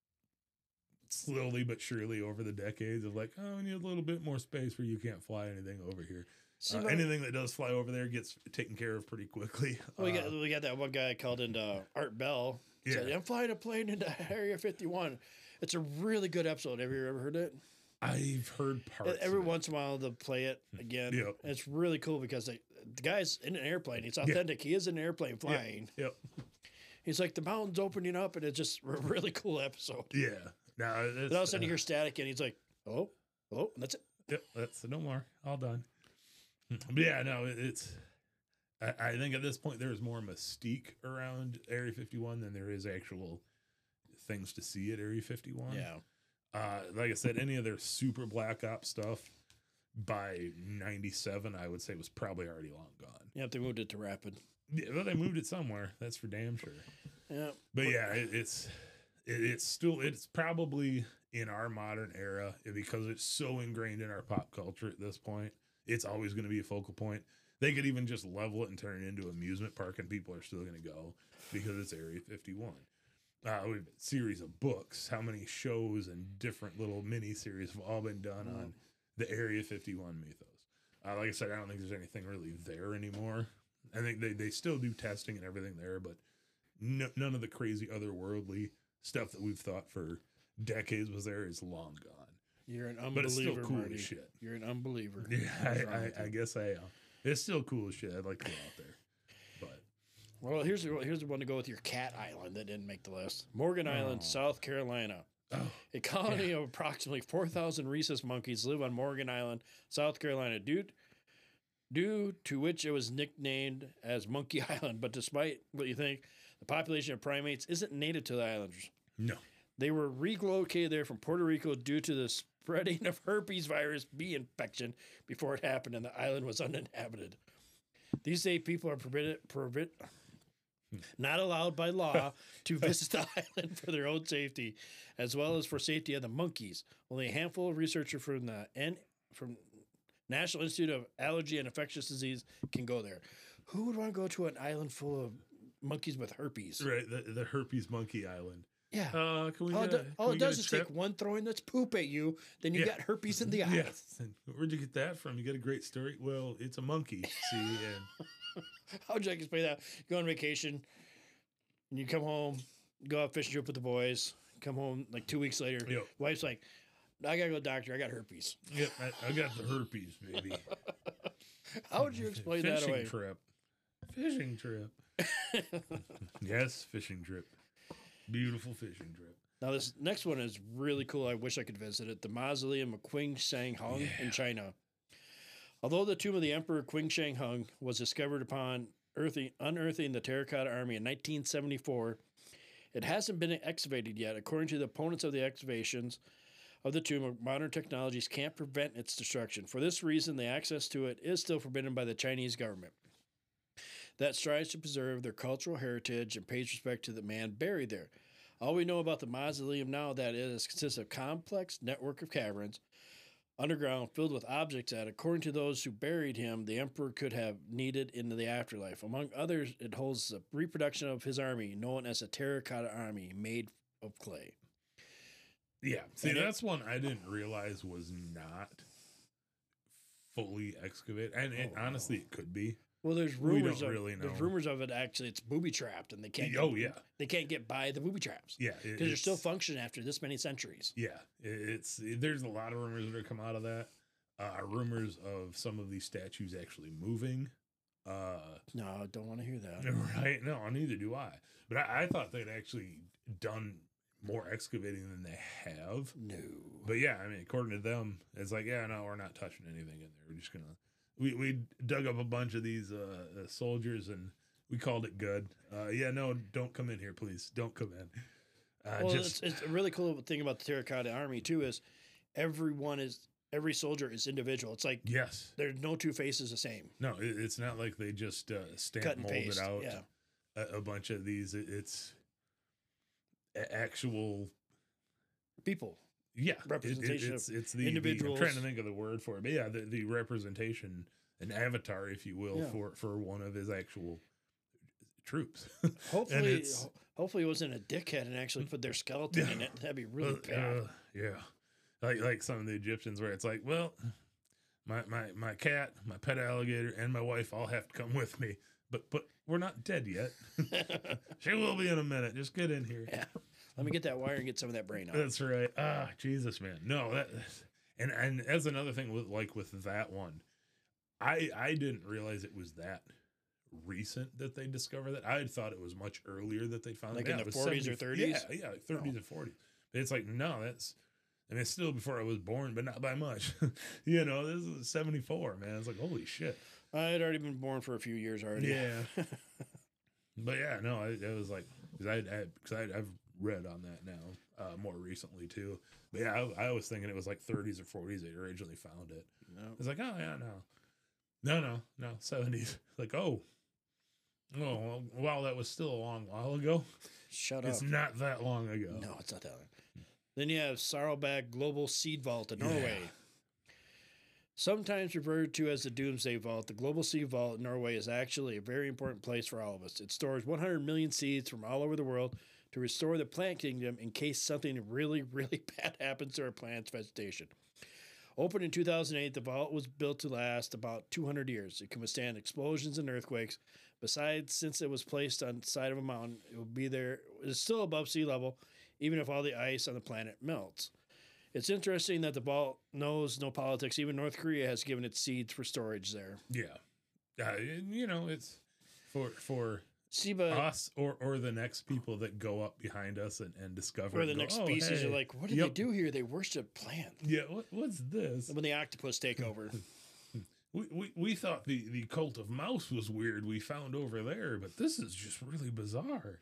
slowly but surely over the decades of like, oh, we need a little bit more space where you can't fly anything over here. See, Uh, but- anything that does fly over there gets taken care of pretty quickly. we Uh, got we got that one guy called into Art Bell. Yeah. Said, I'm flying a plane into Area fifty-one. It's a really good episode. Have you ever heard it? I've heard parts. Every of it. once in a while they'll play it again. Yep. And it's really cool because they, the guy's in an airplane. It's authentic. He is in an airplane flying. Yep. He's like, the mountain's opening up, and it's just a really cool episode. Yeah. Now, Then all of a sudden you hear static, and he's like, hello? Hello? And that's it. Yep, that's no more. All done. But yeah, no, it, it's. I, I think at this point there's more mystique around Area fifty-one than there is actual things to see at Area fifty-one. Yeah. Uh, like I said, any of their super Black Ops stuff by ninety-seven, I would say was probably already long gone. Yep, they moved it to Rapid. Yeah, well, they moved it somewhere. That's for damn sure. Yeah. But yeah, it, it's it, it's still it's probably in our modern era because it's so ingrained in our pop culture at this point. It's always going to be a focal point. They could even just level it and turn it into an amusement park, and people are still going to go because it's Area fifty-one. Uh, we've a series of books. How many shows and different little mini series have all been done Mm. on the Area fifty-one mythos? Uh, like I said, I don't think there's anything really there anymore. I think they, they still do testing and everything there, but no, none of the crazy otherworldly stuff that we've thought for decades was there is long gone. You're an But it's still unbeliever, cool Marty. as shit. You're an unbeliever. Yeah, What's wrong with I, I, I you? guess I am. It's still cool as shit. I'd like to go out there. But Well, here's the, here's the one to go with your cat island that didn't make the list. Morgan Island, Oh. South Carolina. oh, A colony of approximately four thousand rhesus monkeys live on Morgan Island, South Carolina, due, due to which it was nicknamed as Monkey Island. But despite what you think, the population of primates isn't native to the islanders. no. They were relocated there from Puerto Rico due to the spreading of herpes virus B infection before it happened, and the island was uninhabited. These days, people are permitted, permit, not allowed by law to visit the island for their own safety, as well as for safety of the monkeys. Only a handful of researchers from the N, from National Institute of Allergy and Infectious Disease can go there. Who would want to go to an island full of monkeys with herpes? Right, the, the herpes monkey island. Yeah. Uh, can we All it, get a- do- can all we it get a does is trip? take one throwing that's poop at you, then you Yeah. got herpes in the eye. Yes. And where'd you get that from? You got a great story? Well, it's a monkey. See, and How would you like to explain that? You go on vacation, and you come home, go out fishing trip with the boys, come home like two weeks later. Yep. Wife's like, I gotta go to the doctor. I got herpes. yep, I, I got the herpes, baby. How would you explain that fishing away? trip. Fishing trip. Yes, fishing trip. Beautiful fishing trip. Now this next one is really cool. I wish I could visit it. The mausoleum of Qing Shang Hung in China. Although the tomb of the Emperor Qing Shang Hung was discovered upon unearthing, unearthing the Terracotta Army in nineteen seventy-four. It hasn't been excavated yet. According to the opponents of the excavations of the tomb, modern technologies can't prevent its destruction. For this reason, the access to it is still forbidden by the Chinese government that strives to preserve their cultural heritage and pays respect to the man buried there. All we know about the mausoleum now that it is consists of a complex network of caverns underground filled with objects that, according to those who buried him, the emperor could have needed in the afterlife. Among others, it holds a reproduction of his army, known as a terracotta army, made of clay. Yeah, see, And it- that's one I didn't realize was not fully excavated, and it, Oh, honestly, no. it could be. Well, there's We rumors don't of really there's know. rumors of it actually it's booby trapped, and they can't. Oh, get, yeah. they can't get by the booby traps Yeah, it- because they're still it's- functioning after this many centuries. Yeah, it- it's there's a lot of rumors that are come out of that. Uh, rumors of some of these statues actually moving. Uh, No, I don't want to hear that. right? No, neither do I. But I, I thought they'd actually done more excavating than they have. No. But yeah, I mean, according to them, it's like, yeah, no, we're not touching anything in there. We're just gonna. We we dug up a bunch of these uh, uh, soldiers and we called it good. Uh, yeah, no, don't come in here, please. Don't come in. Uh, Well, just it's, it's a really cool thing about the terracotta army too is everyone is every soldier is individual. It's like yes, there's no two faces the same. no, it, it's not like they just uh, stamp Cut and molded paste. out Yeah. a, a bunch of these. It, it's a- actual. People. Yeah, it- it- Representation it's, it's the, the individuals. I'm trying to think of the word for it, but yeah, the, the representation, an avatar, if you will, Yeah. for for one of his actual troops. Hopefully, it's- ho- hopefully it wasn't a dickhead and actually put their skeleton in it. That'd be really Uh, bad. uh, yeah, like like some of the Egyptians, where it's like, well, my my my cat, my pet alligator, and my wife all have to come with me, but but we're not dead yet. She will be in a minute. Just get in here. Yeah. Let me get that wire and get some of that brain out. That's right. Ah, Jesus, man. No, that and and as another thing with like with that one, I I didn't realize it was that recent that they discovered that. I had thought it was much earlier that they found Like it. in Yeah, the it was forties or seventy thirties? Yeah, yeah, like thirties and forties. But it's like no, that's and it's still before I was born, but not by much. You know, this is seventy-four, man. It's like holy shit. I had already been born for a few years already. Yeah. But yeah, no, I, it was like because I because I, I've read on that now uh, more recently too. But yeah, I, I was thinking it was like thirties or forties they originally found it. No. It's like oh yeah, no, no, no, no, seventies. Like oh, oh, well, wow, that was still a long while ago. Shut It's up. not that long ago. No, it's not that long. Then you have Saddleback Global Seed Vault in Norway. Yeah. Sometimes referred to as the Doomsday Vault, the Global Seed Vault in Norway is actually a very important place for all of us. It stores one hundred million seeds from all over the world to restore the plant kingdom in case something really, really bad happens to our plant's vegetation. Opened in two thousand eight, the vault was built to last about two hundred years. It can withstand explosions and earthquakes. Besides, since it was placed on the side of a mountain, it will be there. It's still above sea level, even if all the ice on the planet melts. It's interesting that the vault knows no politics. Even North Korea has given its seeds for storage there. Yeah, uh, you know it's for for See, but us or or the next people that go up behind us and, and discover or it the and go, next "Oh, species hey, are like, what did yep. they do here? They worship plants. Yeah, what, what's this? When the octopus take over. We, we we thought the, the cult of mouse was weird we found over there, but this is just really bizarre.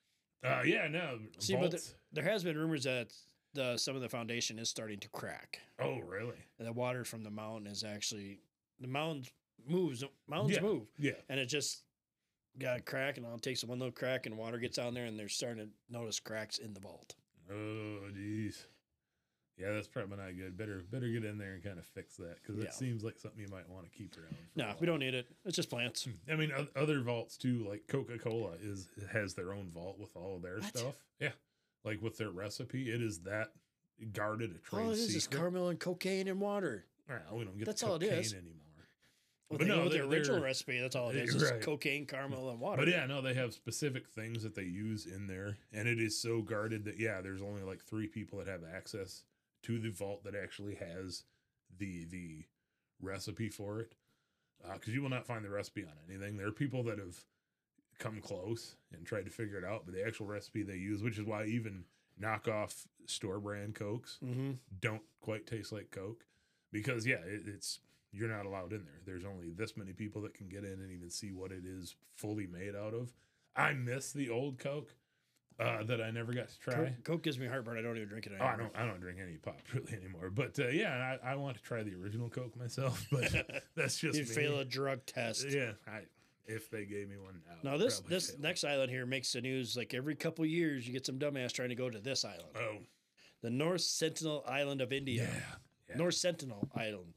Uh yeah, no. See, but there, vaults- there has been rumors that the some of the foundation is starting to crack. oh really? And the water from the mountain is actually the mountains moves. Mountains Yeah. move, Yeah. and it just got a crack, and it takes one little crack, and water gets down there, and they're starting to notice cracks in the vault. Oh jeez. Yeah, that's probably not good. Better better get in there and kind of fix that because Yeah. it seems like something you might want to keep around. For a No, while. we don't need it. It's just plants. I mean, o- other vaults too, like Coca Cola is has their own vault with all of their What? stuff. Yeah, like with their recipe, it is that guarded a trade All it is is secret. caramel and cocaine and water. Well, we don't get That's the all it cocaine is. anymore. Well, But they no, go with the they're- original they're- recipe. That's all it eh, is. It's right. cocaine, caramel, and water. But yeah, no, they have specific things that they use in there, and it is so guarded that yeah, there's only like three people that have access to the vault that actually has the the recipe for it, because you will not find the recipe on anything. There are people that have come close and tried to figure it out, but the actual recipe they use, which is why even knockoff store brand Cokes Mm-hmm. don't quite taste like Coke, because yeah, it, it's you're not allowed in there. There's only this many people that can get in and even see what it is fully made out of. I miss the old Coke uh, that I never got to try. Coke, Coke gives me heartburn. I don't even drink it Oh, anymore. I don't. I don't drink any pop really anymore. But uh, yeah, I, I want to try the original Coke myself. But that's just You'd me. fail a drug test. Yeah, I, if they gave me one now. Now this probably this fail. next island here makes the news. Like every couple years, you get some dumbass trying to go to this island, Oh the North Sentinel Island of India. yeah, yeah. North Sentinel Island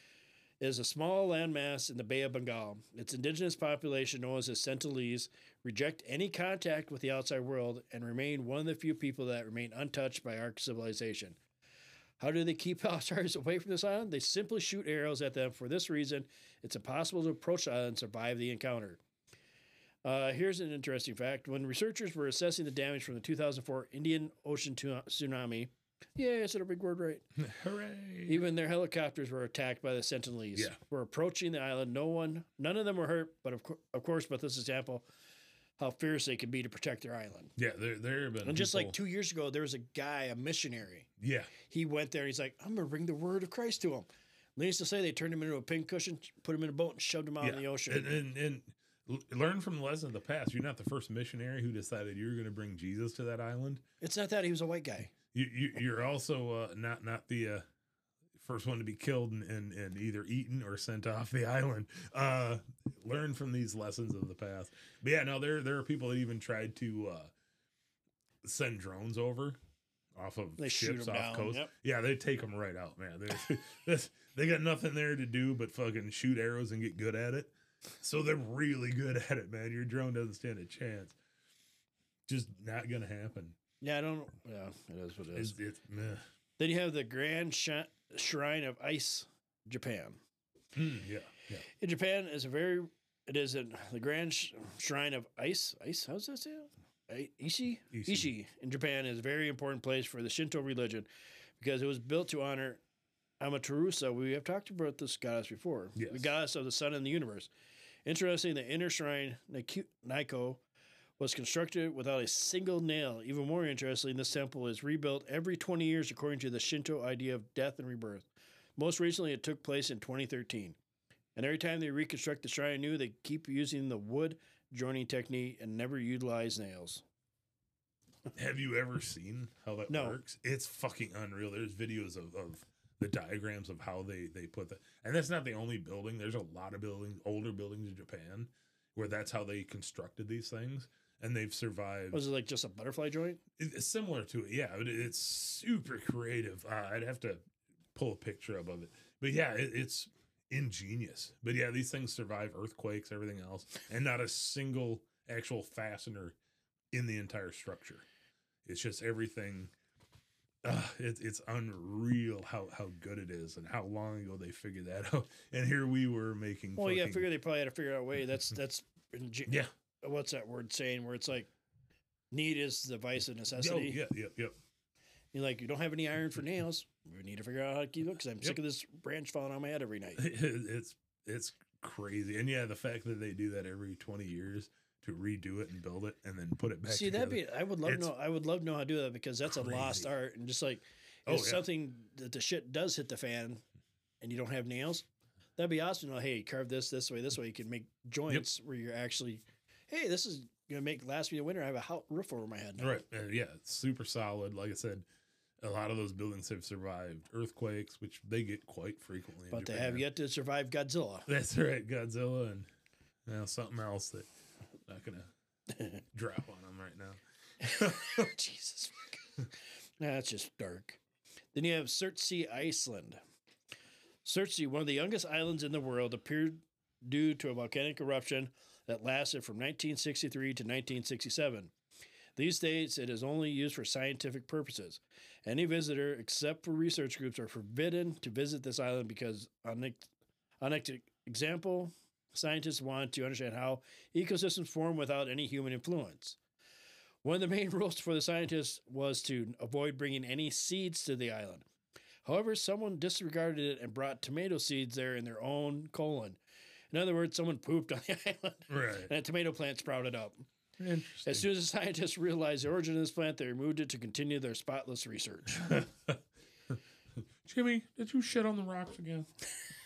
is a small landmass in the Bay of Bengal. Its indigenous population, known as the Sentinelese, reject any contact with the outside world and remain one of the few people that remain untouched by our civilization. How do they keep outsiders away from this island? They simply shoot arrows at them. For this reason, it's impossible to approach the island and survive the encounter. Uh, here's an interesting fact. When researchers were assessing the damage from the two thousand four Indian Ocean tu- tsunami, yeah, I said a big word right. Hooray! Even their helicopters were attacked by the Sentinelese. Yeah. Were approaching the island. No one, none of them were hurt, but of, co- of course, but this example, how fierce they can be to protect their island. Yeah, there there have been And just like people- two years ago, there was a guy, a missionary. yeah. He went there. And he's like, I'm gonna bring the word of Christ to him. Needless to say, they turned him into a pincushion, put him in a boat, and shoved him out Yeah. in the ocean. And, and and l- learn from the lesson of the past. You're not the first missionary who decided you're going to bring Jesus to that island. It's not that he was a white guy. You, you you're also uh, not not the uh, first one to be killed and, and, and either eaten or sent off the island. Uh, learn from these lessons of the past. But yeah, no, there there are people that even tried to uh, send drones over off of They shoot ships 'em off down, coast. yep. Yeah, they take them right out, man. They this- they got nothing there to do but fucking shoot arrows and get good at it. So they're really good at it, man. Your drone doesn't stand a chance. Just not gonna happen. Yeah, I don't. Yeah, it is what it is. It's, it's meh. Then you have the Grand Shi- Shrine of Ice, Japan. Mm, yeah, yeah. In Japan, is a very. It is in the Grand Sh- Shrine of Ice. Ice. How's that say? I- Ishi? Ishi. Ishi in Japan is a very important place for the Shinto religion because it was built to honor Amaterasu. We have talked about this goddess before. Yes. The goddess of the sun and the universe. Interesting, the inner shrine, Niku- Naiko, was constructed without a single nail. Even more interesting, this temple is rebuilt every twenty years according to the Shinto idea of death and rebirth. Most recently, it took place in twenty thirteen. And every time they reconstruct the shrine anew, they keep using the wood joining technique and never utilize nails. Have you ever seen how that No. works? It's fucking unreal. There's videos of, of the diagrams of how they, they put that. And that's not the only building. There's a lot of buildings, older buildings in Japan, where that's how they constructed these things. And they've survived. Was it like just a butterfly joint? It's similar to it, yeah. But it's super creative. Uh, I'd have to pull a picture up of it. But yeah, it, it's ingenious. But yeah, these things survive earthquakes, everything else, and not a single actual fastener in the entire structure. It's just everything. Uh, it, it's unreal how, how good it is and how long ago they figured that out. And here we were making. Well, yeah, I fucking- figure they probably had to figure out a way. That's that's inge- Yeah. What's that word saying? Where it's like, need is the vice of Oh, necessity. yeah, yeah, yeah. You're like, you don't have any iron for nails. We need to figure out how to keep it because I'm sick of this branch falling on my head every night. It's it's crazy, and yeah, the fact that they do that every twenty years to redo it and build it and then put it back. See, together. that'd be. I would love to It's know. I would love to know how to do that because that's a lost crazy. art and just like Oh, it's yeah. something that the shit does hit the fan, and you don't have nails. That'd be awesome. To know, hey, carve this this way, this way. You can make joints where you're actually, hey, this is gonna make last me the winter. I have a ho- roof over my head now. right. Uh, yeah, it's super solid. Like I said, a lot of those buildings have survived earthquakes, which they get quite frequently. in But they Japan. have yet to survive Godzilla. That's right, Godzilla, and you know, something else that I'm not gonna drop on them right now. Jesus. Nah, that's just dark. Then you have Surtsey, Iceland. Surtsey, one of the youngest islands in the world, appeared due to a volcanic eruption that lasted from nineteen sixty-three to nineteen sixty-seven. These days, it is only used for scientific purposes. Any visitor, except for research groups, are forbidden to visit this island because, on an on an example, scientists want to understand how ecosystems form without any human influence. One of the main rules for the scientists was to avoid bringing any seeds to the island. However, someone disregarded it and brought tomato seeds there in their own colon. In other words, someone pooped on the island Right. and a tomato plant sprouted up. Interesting. As soon as the scientists realized the origin of this plant, they removed it to continue their spotless research. Jimmy, did you shit on the rocks again?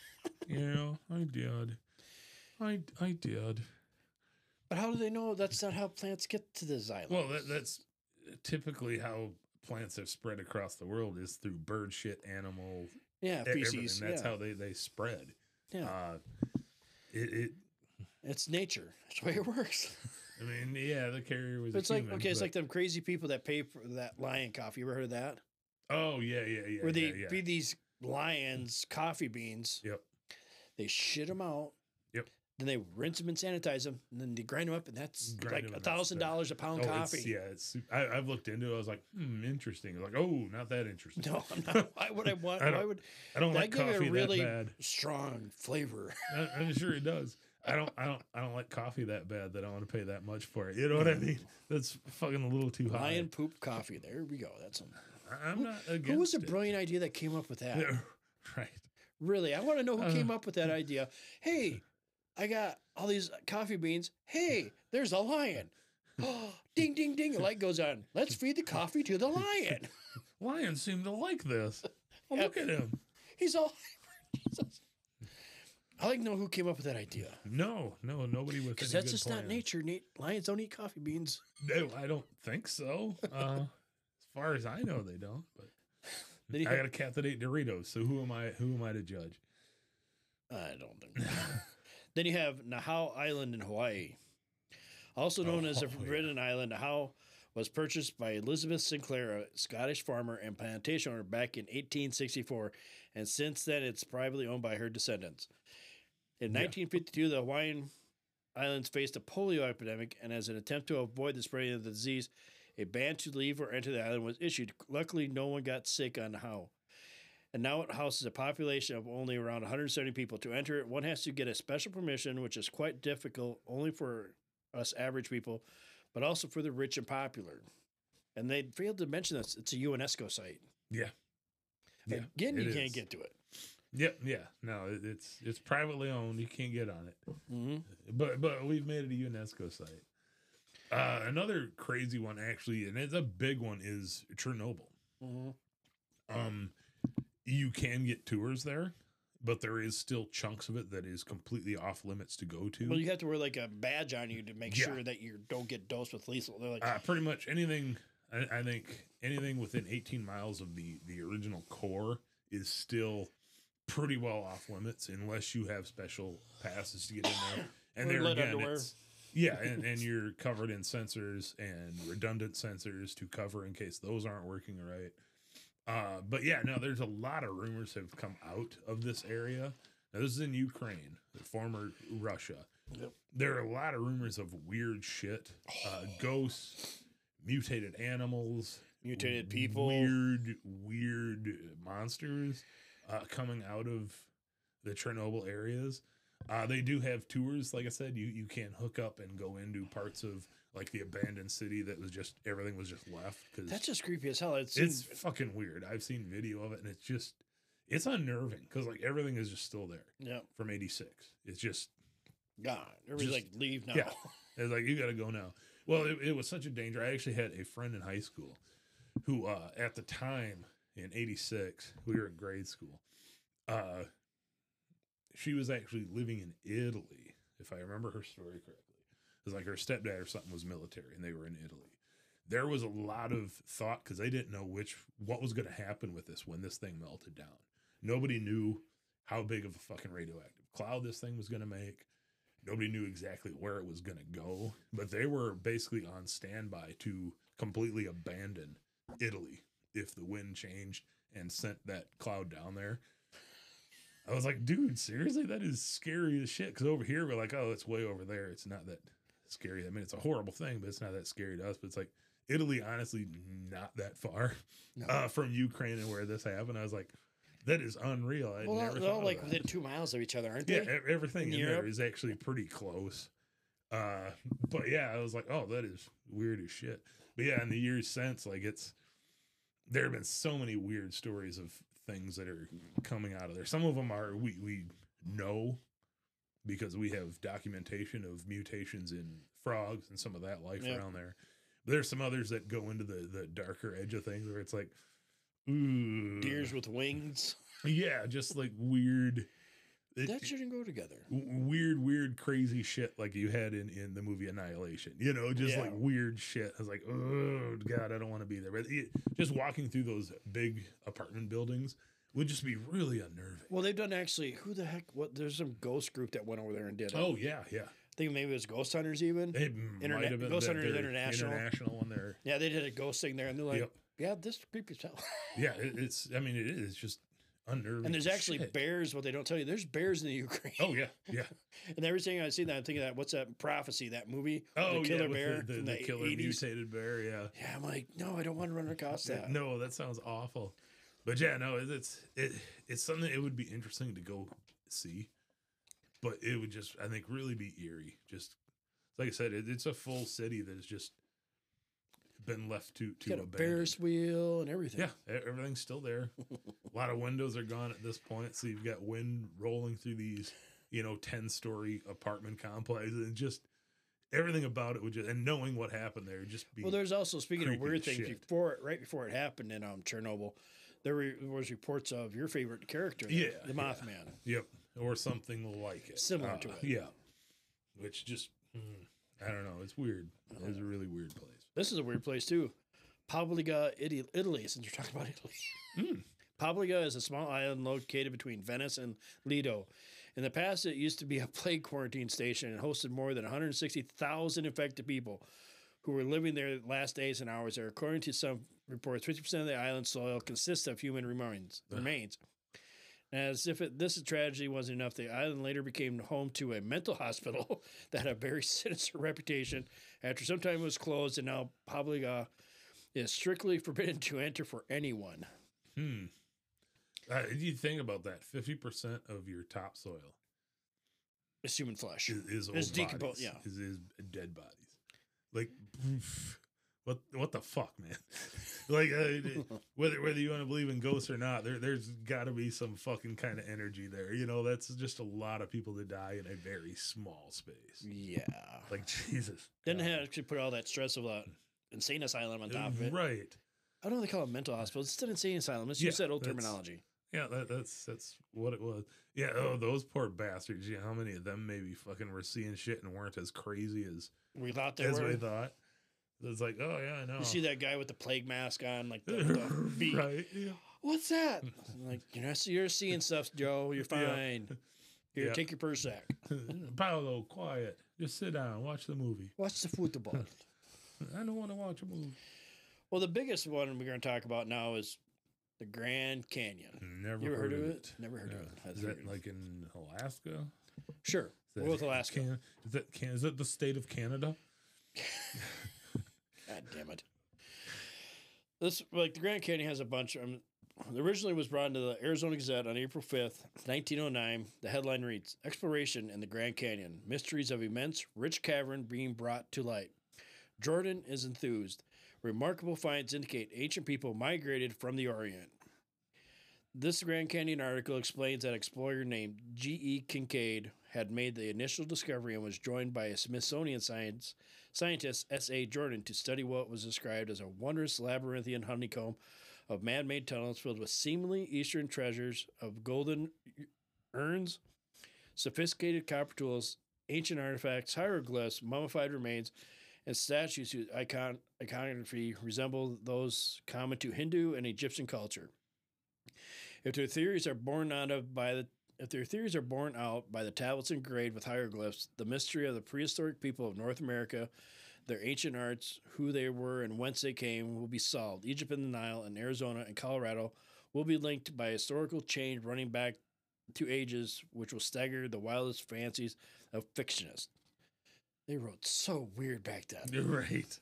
Yeah, I did. I I did. But how do they know that's not how plants get to this island? Well, that, that's typically how plants have spread across the world is through bird shit, animal, yeah, e- feces. everything. That's yeah. how they, they spread. Yeah. Uh, it, it, It's nature. That's the way it works. I mean, yeah, the carrier was. It's a like human, okay, it's but- like them crazy people that pay for that lion coffee. You ever heard of that? Oh yeah, yeah, yeah. Where they yeah, yeah. feed these lions coffee beans. Yep. They shit them out. Yep. Then they rinse them and sanitize them, and then they grind them up, and that's Grind like them a and that's thousand the- dollars a pound Oh, coffee. it's, yeah, it's. I, I've looked into it. I was like, hmm, interesting. I was like, oh, not that interesting. No, I'm not. Why would I want? I don't- why would I don't that like give it coffee a really that bad. strong flavor? I, I'm sure it does. I don't, I don't, I don't like coffee that bad that I want to pay that much for it. You know what I mean? That's fucking a little too high. Lion poop coffee. There we go. That's some. I- I'm not against Who was the it. brilliant idea that came up with that? Yeah, right. Really, I want to know who Uh, came up with that idea. Hey, I got all these coffee beans. Hey, there's a lion. Ding, ding, ding. A light goes on. Let's feed the coffee to the lion. Lions seem to like this. Oh, Yeah. look at him. He's all. Jesus. I like to know who came up with that idea. No, no, nobody with Because any that's good just not plan. nature. Na- Lions don't eat coffee beans. No, I don't think so. Uh, as far as I know, they don't. But Then you I have- got a cat that ate Doritos, so who am I? Who am I to judge? I don't think. so. Then you have Nahau Island in Hawaii, also known as the Oh, yeah. Forbidden Island. Nahau was purchased by Elizabeth Sinclair, a Scottish farmer and plantation owner, back in eighteen sixty-four, and since then it's privately owned by her descendants. In Yeah. nineteen fifty-two, the Hawaiian Islands faced a polio epidemic, and as an attempt to avoid the spreading of the disease, a ban to leave or enter the island was issued. Luckily, no one got sick on Nahau. And now it houses a population of only around one hundred seventy people. To enter it, one has to get a special permission, which is quite difficult only for us average people, but also for the rich and popular. And they failed to mention this. It's a UNESCO site. Yeah. Yeah, Again, you it can't is. get to it. Yep, yeah. No, it, it's it's privately owned. You can't get on it. Mm-hmm. But but we've made it a UNESCO site. Uh, another crazy one, actually, and it's a big one, is Chernobyl. Mm-hmm. Um, you can get tours there, but there is still chunks of it that is completely off limits to go to. Well, you have to wear like a badge on you to make Yeah. sure that you don't get dosed with lethal. They're like, Uh, pretty much anything. I, I think anything within eighteen miles of the the original core is still pretty well off limits unless you have special passes to get in there. And Or there lead again, underwear. it's, yeah, and, and you're covered in sensors and redundant sensors to cover in case those aren't working right. Uh, but yeah, no, there's a lot of rumors have come out of this area. Now, this is in Ukraine, the former Russia. Yep. There are a lot of rumors of weird shit, uh, ghosts, mutated animals, Mutated people. weird, weird monsters uh, coming out of the Chernobyl areas. Uh, they do have tours, like I said. You you can hook up and go into parts of like the abandoned city that was just everything was just left because that's just creepy as hell. It's, it's fucking weird. I've seen video of it and it's just it's unnerving because like everything is just still there yeah, from eighty-six. It's just gone. Everybody's Just- like, leave now. yeah. It's like, you got to go now. Well, it, it was such a danger. I actually had a friend in high school who, uh, at the time in eighty-six, we were in grade school. Uh, she was actually living in Italy, if I remember her story correctly. It was like her stepdad or something was military and they were in Italy. There was a lot of thought because they didn't know which, what was going to happen with this when this thing melted down. Nobody knew how big of a fucking radioactive cloud this thing was going to make. Nobody knew exactly where it was going to go, but they were basically on standby to completely abandon Italy if the wind changed and sent that cloud down there. I was like, dude, seriously? That is scary as shit. Because over here, we're like, oh, it's way over there. It's not that scary. I mean, it's a horrible thing, but it's not that scary to us. But it's like, Italy, honestly, not that far No. uh, from Ukraine and where this happened. I was like, that is unreal. I Well, never they're thought all of like that. within two miles of each other, aren't Yeah, they? e- everything In in, there Europe? is actually pretty close. Uh, but yeah, I was like, oh, that is weird as shit. But yeah, in the years since, like it's there have been so many weird stories of things that are coming out of there. Some of them are we we know because we have documentation of mutations in frogs and some of that life Yeah. around there. But there's some others that go into the the darker edge of things where it's like, ooh, Deers with wings. yeah, just like weird it, that shouldn't go together. Weird, weird, crazy shit like you had in, in the movie Annihilation. You know, just Yeah. like weird shit. I was like, oh, God, I don't want to be there. But it, just walking through those big apartment buildings would just be really unnerving. Well, they've done actually, who the heck, what, there's some ghost group that went over there and did it. Oh, yeah, yeah. I think maybe it was Ghost Hunters even. It Interna- might have been Ghost that Hunters they're International. International on there. Yeah, they did a ghost thing there, and they're like, Yep. yeah, this is creepy as hell. Yeah, it, it's, I mean, it is just unnerving. And there's actually shit. bears, what they don't tell you, there's bears in the Ukraine. Oh, yeah, yeah. And everything I see that, I'm thinking that, what's that Prophecy, that movie? Oh, the killer yeah, with bear. the, the, from the the killer eighties. mutated bear, yeah. Yeah, I'm like, no, I don't want to run across that. No, that sounds awful. But yeah, no, it- it's it it's something it would be interesting to go see, but it would just I think really be eerie. Just like I said, it, it's a full city that has just been left to to Got a abandon. Ferris wheel and everything. Yeah, e- everything's still there. A lot of windows are gone at this point, so you've got wind rolling through these, you know, ten story apartment complexes, and just everything about it would just and knowing what happened there would just be. Well, there's also, speaking of creepy weird as things, shit. before it, right before it happened in um, Chernobyl, there were, was reports of your favorite character, there, Yeah, the yeah. Mothman. Yep, or something like it, Similar to it. Yeah, which just mm, I don't know. It's weird. It's a really weird place. This is a weird place too. Pavliga, Italy, Italy since you're talking about Italy. Mm. Pavliga is a small island located between Venice and Lido. In the past, it used to be a plague quarantine station and hosted more than one hundred sixty thousand infected people who were living there the last days and hours there. According to some reports, fifty percent of the island's soil consists of human remains. Ugh. remains. As if it, this tragedy wasn't enough, the island later became home to a mental hospital that had a very sinister reputation. After some time, it was closed, and now Pavliga is strictly forbidden to enter for anyone. Hmm. Uh, you think about that? Fifty percent of your topsoil It's human flesh. is, is old It's bodies. decomposed, yeah. is, is dead bodies. Like, what? What the fuck, man? Like, uh, whether whether you want to believe in ghosts or not, there there's got to be some fucking kind of energy there. You know, that's just a lot of people that die in a very small space. Yeah. Like Jesus. Didn't God. have actually put all that stress of a insane asylum on top of it. Right. I don't know they call it mental hospital. It's still insane asylum. It's Yeah, just that old that's- terminology. Yeah, that, that's that's what it was. Yeah, oh, those poor bastards. Yeah, how many of them maybe fucking were seeing shit and weren't as crazy as We thought they as were. we thought. It's like, oh yeah, I know. You see that guy with the plague mask on, like the, the beak. right? Yeah. What's that? I'm like, you're not, you're seeing stuff, Joe. You're Yeah. fine. Here, Yeah. take your purse sack. Paolo, quiet. Just sit down. Watch the movie. Watch the football. I don't want to watch a movie. Well, the biggest one we're going to talk about now is the Grand Canyon. Never You ever heard, of it? it. Never heard Yeah. of it. That's Is that weird. like in Alaska? Sure. Is We'll go with Alaska. Can, is that can, is that the state of Canada? God damn it. This, like, the Grand Canyon has a bunch. Um, originally was brought into the Arizona Gazette on April fifth, nineteen oh nine. The headline reads, Exploration in the Grand Canyon. Mysteries of immense, rich cavern being brought to light. Jordan is enthused. Remarkable finds indicate ancient people migrated from the Orient. This Grand Canyon article explains that explorer named G E Kincaid had made the initial discovery and was joined by a Smithsonian science scientist, S A Jordan, to study what was described as a wondrous labyrinthian honeycomb of man-made tunnels filled with seemingly Eastern treasures of golden urns, sophisticated copper tools, ancient artifacts, hieroglyphs, mummified remains, and statues whose icon- iconography resemble those common to Hindu and Egyptian culture. If their theories are borne out of by the if their theories are borne out by the tablets engraved with hieroglyphs, the mystery of the prehistoric people of North America, their ancient arts, who they were and whence they came, will be solved. Egypt and the Nile and Arizona and Colorado will be linked by a historical chain running back to ages, which will stagger the wildest fancies of fictionists. They wrote so weird back then. Right.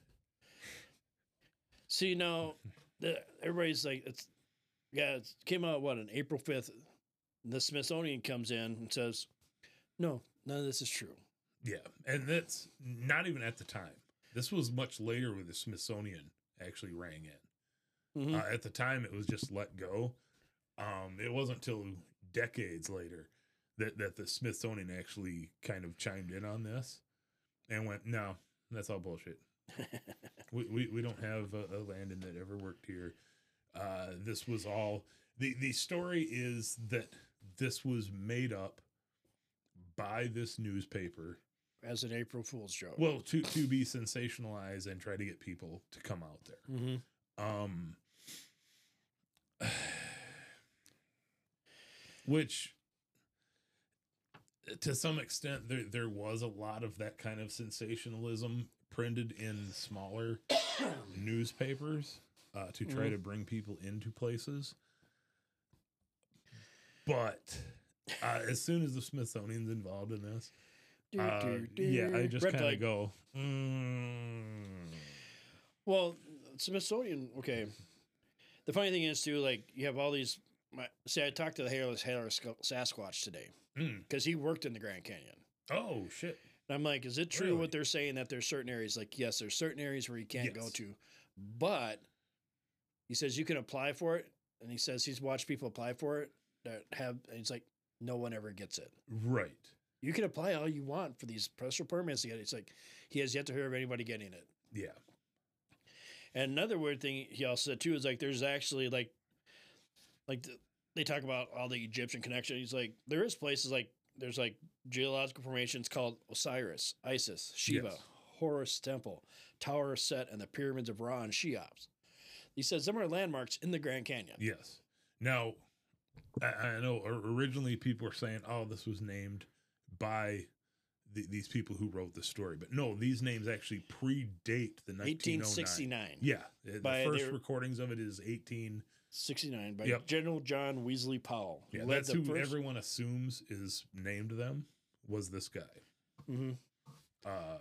See, now, the, everybody's like, it's, yeah, it came out, what, on April fifth. The Smithsonian comes in and says, no, none of this is true. Yeah, and that's not even at the time. This was much later when the Smithsonian actually rang in. Mhm. Uh, at the time, it was just let go. Um, it wasn't until decades later that, that the Smithsonian actually kind of chimed in on this and went, no, that's all bullshit. we, we we don't have a, a landing that ever worked here. Uh, this was all the the story is that this was made up by this newspaper as an April Fool's joke. well to to be sensationalized and try to get people to come out there. Mm-hmm. Um, which to some extent there there was a lot of that kind of sensationalism printed in smaller newspapers uh, to try Mhm. to bring people into places. But uh, as soon as the Smithsonian's involved in this, Do, uh, do, do. yeah, I just Red kind of flag. go, mm, Well, Smithsonian. Okay. The funny thing is too, like you have all these. My, see, I talked to the hairless, hairless Sasquatch today mm. because he worked in the Grand Canyon. Oh shit! And I'm like, is it true Really? what they're saying that there's certain areas? Like, yes, there's certain areas where you can't go Yes. to, but he says you can apply for it, and he says he's watched people apply for it that have. And he's like, no one ever gets it. Right. You can apply all you want for these special permits to get it. It's like he has yet to hear of anybody getting it. Yeah. And another weird thing he also said too is like there's actually like like the, they talk about all the Egyptian connection. He's like there is places like there's like geological formations called Osiris, Isis, Shiva, Yes. Horus Temple, Tower of Set, and the pyramids of Ra and Cheops. He says some are landmarks in the Grand Canyon. Yes. Now, I, I know originally people were saying, "Oh, this was named by the, these people who wrote the story," but no, these names actually predate the nineteen oh nine. eighteen sixty-nine. Yeah, the By first their- recordings of it is eighteen. sixty-nine by Yep. General John Weasley Powell. who Yeah, led that's the who first- everyone assumes is named them. Was this guy? Mhm. Uh,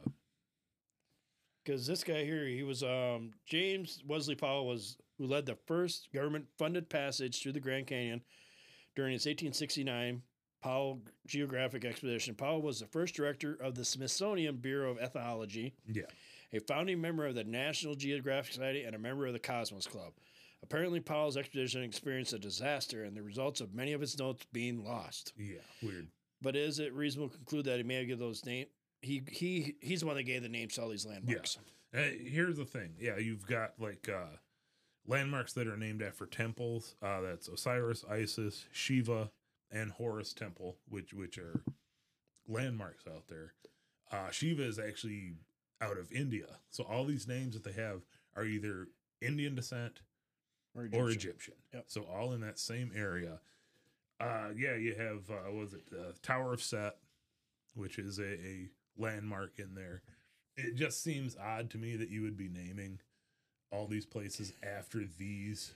Because this guy here, he was um, James Wesley Powell was who led the first government-funded passage through the Grand Canyon during its eighteen sixty-nine Powell Geographic Expedition. Powell was the first director of the Smithsonian Bureau of Ethology, yeah, a founding member of the National Geographic Society, and a member of the Cosmos Club. Apparently, Powell's expedition experienced a disaster, and the results of many of its notes being lost. yeah, weird. But is it reasonable to conclude that he may have given those names? He he he's the one that gave the names to all these landmarks. Uh, here's the thing. Yeah, you've got like uh, landmarks that are named after temples. Uh, that's Osiris, Isis, Shiva, and Horus Temple, which which are landmarks out there. Uh, Shiva is actually out of India, so all these names that they have are either Indian descent Or or Egyptian. Yep. So all in that same area. Uh, yeah, you have uh, what was it uh, Tower of Set, which is a, a landmark in there. It just seems odd to me that you would be naming all these places after these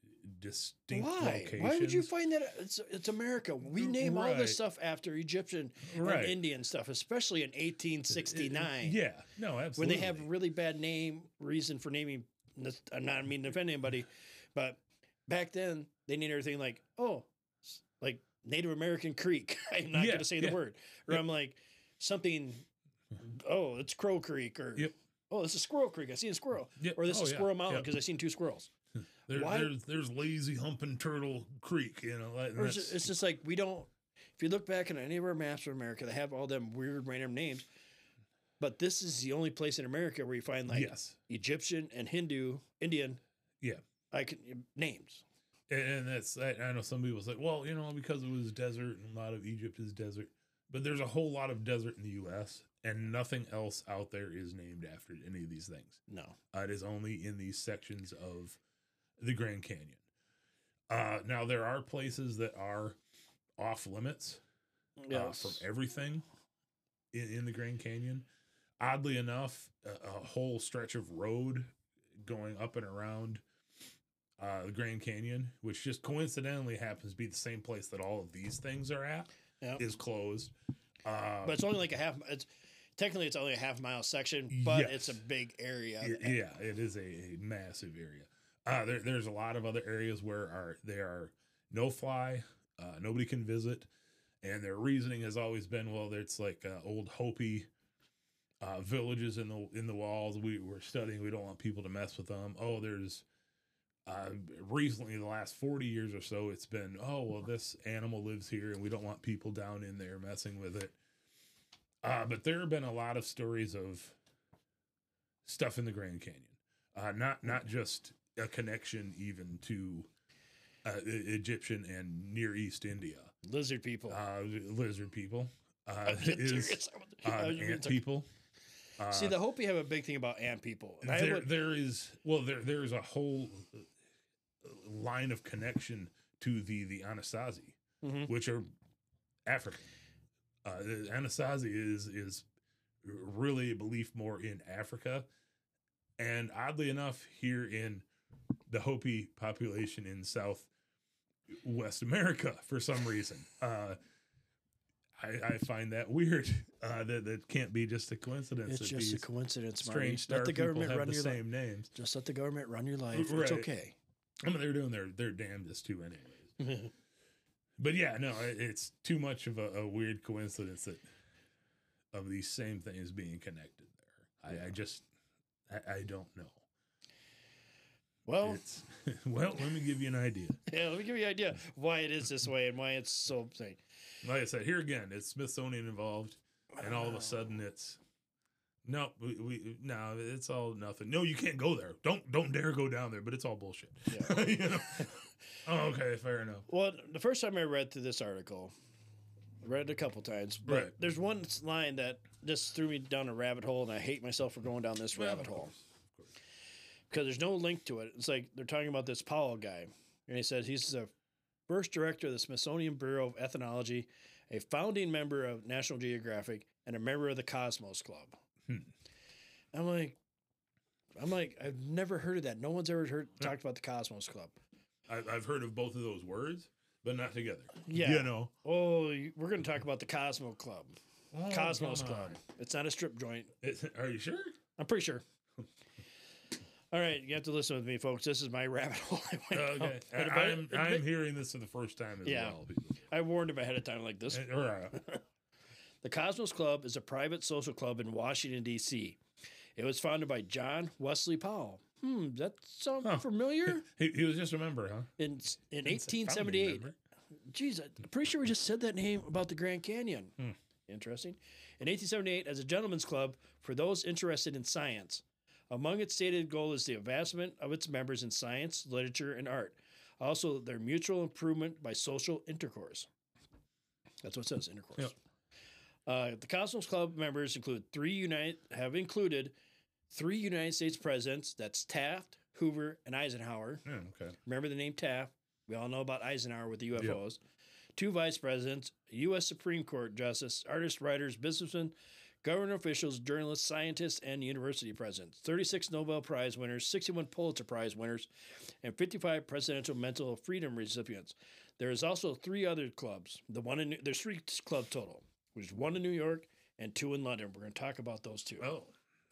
distinct Why? locations. Why would you find that it's it's America? We name all Right. this stuff after Egyptian Right. and Indian stuff, especially in eighteen sixty-nine. Yeah, no, When absolutely. they have really bad name reason for naming. this- I'm not meaning to offend anybody, but back then they named everything like oh, s- like Native American Creek. I'm not Yeah, going to say yeah. the word, or Yep. I'm like something. Oh, it's Crow Creek, or Yep. oh, this is Squirrel Creek. I seen a squirrel, Yep. or this Oh, is yeah. Squirrel Mountain Yep. because I seen two squirrels. There, Why- there's there's lazy humping turtle creek, you know. that- Or it's that's- just, it's just like we don't. If you look back at any of our maps of America, they have all them weird random names. But this is the only place in America where you find like yes, Egyptian and Hindu, Indian, yeah. I can names. And, and that's I, I know some people say, well, you know, because it was desert and a lot of Egypt is desert, but there's a whole lot of desert in the U S and nothing else out there is named after any of these things. No, Uh, it is only in these sections of the Grand Canyon. Uh, now there are places that are off limits uh, yes. from everything in, in the Grand Canyon. Oddly enough, a, a whole stretch of road going up and around uh, the Grand Canyon, which just coincidentally happens to be the same place that all of these things are at, Yep. is closed. Uh, but it's only like a half. It's technically it's only a half mile section, but Yes. it's a big area. y- yeah, it is a, a massive area. Uh, there, there's a lot of other areas where are there are no fly, uh, nobody can visit, and their reasoning has always been, well, it's like uh, old Hopi uh, villages in the in the walls. We we're studying. We don't want people to mess with them. Oh, there's uh, recently the last forty years or so, it's been, oh well, this animal lives here, and we don't want people down in there messing with it. Uh, but there have been a lot of stories of stuff in the Grand Canyon, uh, not not just a connection even to uh, E- Egyptian and Near East India, Lizard people. uh, lizard people. uh, being is serious. uh, I was being ant sarc- people. Uh, See, the Hopi have a big thing about ant people. And I there, would, there is well, there there is a whole line of connection to the the Anasazi, Mhm. which are African. Uh, the Anasazi is is really a belief more in Africa, and oddly enough, here in the Hopi population in South West America, for some reason, uh, I, I find that weird. Uh, that that can't be just a coincidence. it's that just a these coincidence, Marty. strange star Let the people government have run the your life. same names. Just let the government run your life. It's Right. okay. I mean, they're doing their their damnedest too, anyways. But yeah, no, it- it's too much of a, a weird coincidence that of these same things being connected there. I, I just, I, I don't know. Well, It's well, let me give you an idea. yeah, let me give you an idea why it is this way and why it's so thing. Like I said, here again, it's Smithsonian involved, and all of a sudden it's no, we, we no, it's all nothing. No, you can't go there. Don't don't dare go down there. But it's all bullshit. Yeah. You know? Oh, okay, fair enough. Well, the first time I read through this article, I read it a couple times, but Right. there's one line that just threw me down a rabbit hole, and I hate myself for going down this Well, rabbit of hole. course, of course. Because there's no link to it. It's like they're talking about this Powell guy, and he says he's the first director of the Smithsonian Bureau of Ethnology, a founding member of National Geographic, and a member of the Cosmos Club. Hmm. I'm like, I'm like, I've never heard of that. No one's ever heard talked about the Cosmos Club. I, I've heard of both of those words, but not together. Yeah. You know. Oh, you- we're going to talk about the Cosmo Club. Oh, Cosmos come Club. on. It's not a strip joint. It's, are you sure? I'm pretty sure. All right, you have to listen with me, folks. This is my rabbit hole. I went down. Okay. And I, if I'm I- I'm hearing this for the first time as Yeah. well. People. I warned him ahead of time like this. And- all right. The Cosmos Club is a private social club in Washington, D C. It was founded by John Wesley Powell. Hmm, that sound Huh. familiar? He, he was just a member, huh? In in Didn't say founding eighteen seventy-eight. member. Geez, I'm pretty sure we just said that name about the Grand Canyon. Hmm. Interesting. In eighteen seventy-eight, as a gentleman's club for those interested in science. Among its stated goal is the advancement of its members in science, literature, and art. Also, their mutual improvement by social intercourse. That's what it says, intercourse. Yep. Uh, the Cosmos Club members include three United have included three United States presidents. That's Taft, Hoover, and Eisenhower. Yeah, okay. Remember the name Taft. We all know about Eisenhower with the U F Yep. Os. Two vice presidents, a U S Supreme Court justice, artists, writers, businessmen, government officials, journalists, scientists, and university presidents. thirty-six Nobel Prize winners, sixty-one Pulitzer Prize winners, and fifty-five Presidential Mental Freedom recipients. There is also three other clubs. The one in there's three clubs total. There's one in New York and two in London. We're going to talk about those two. Oh.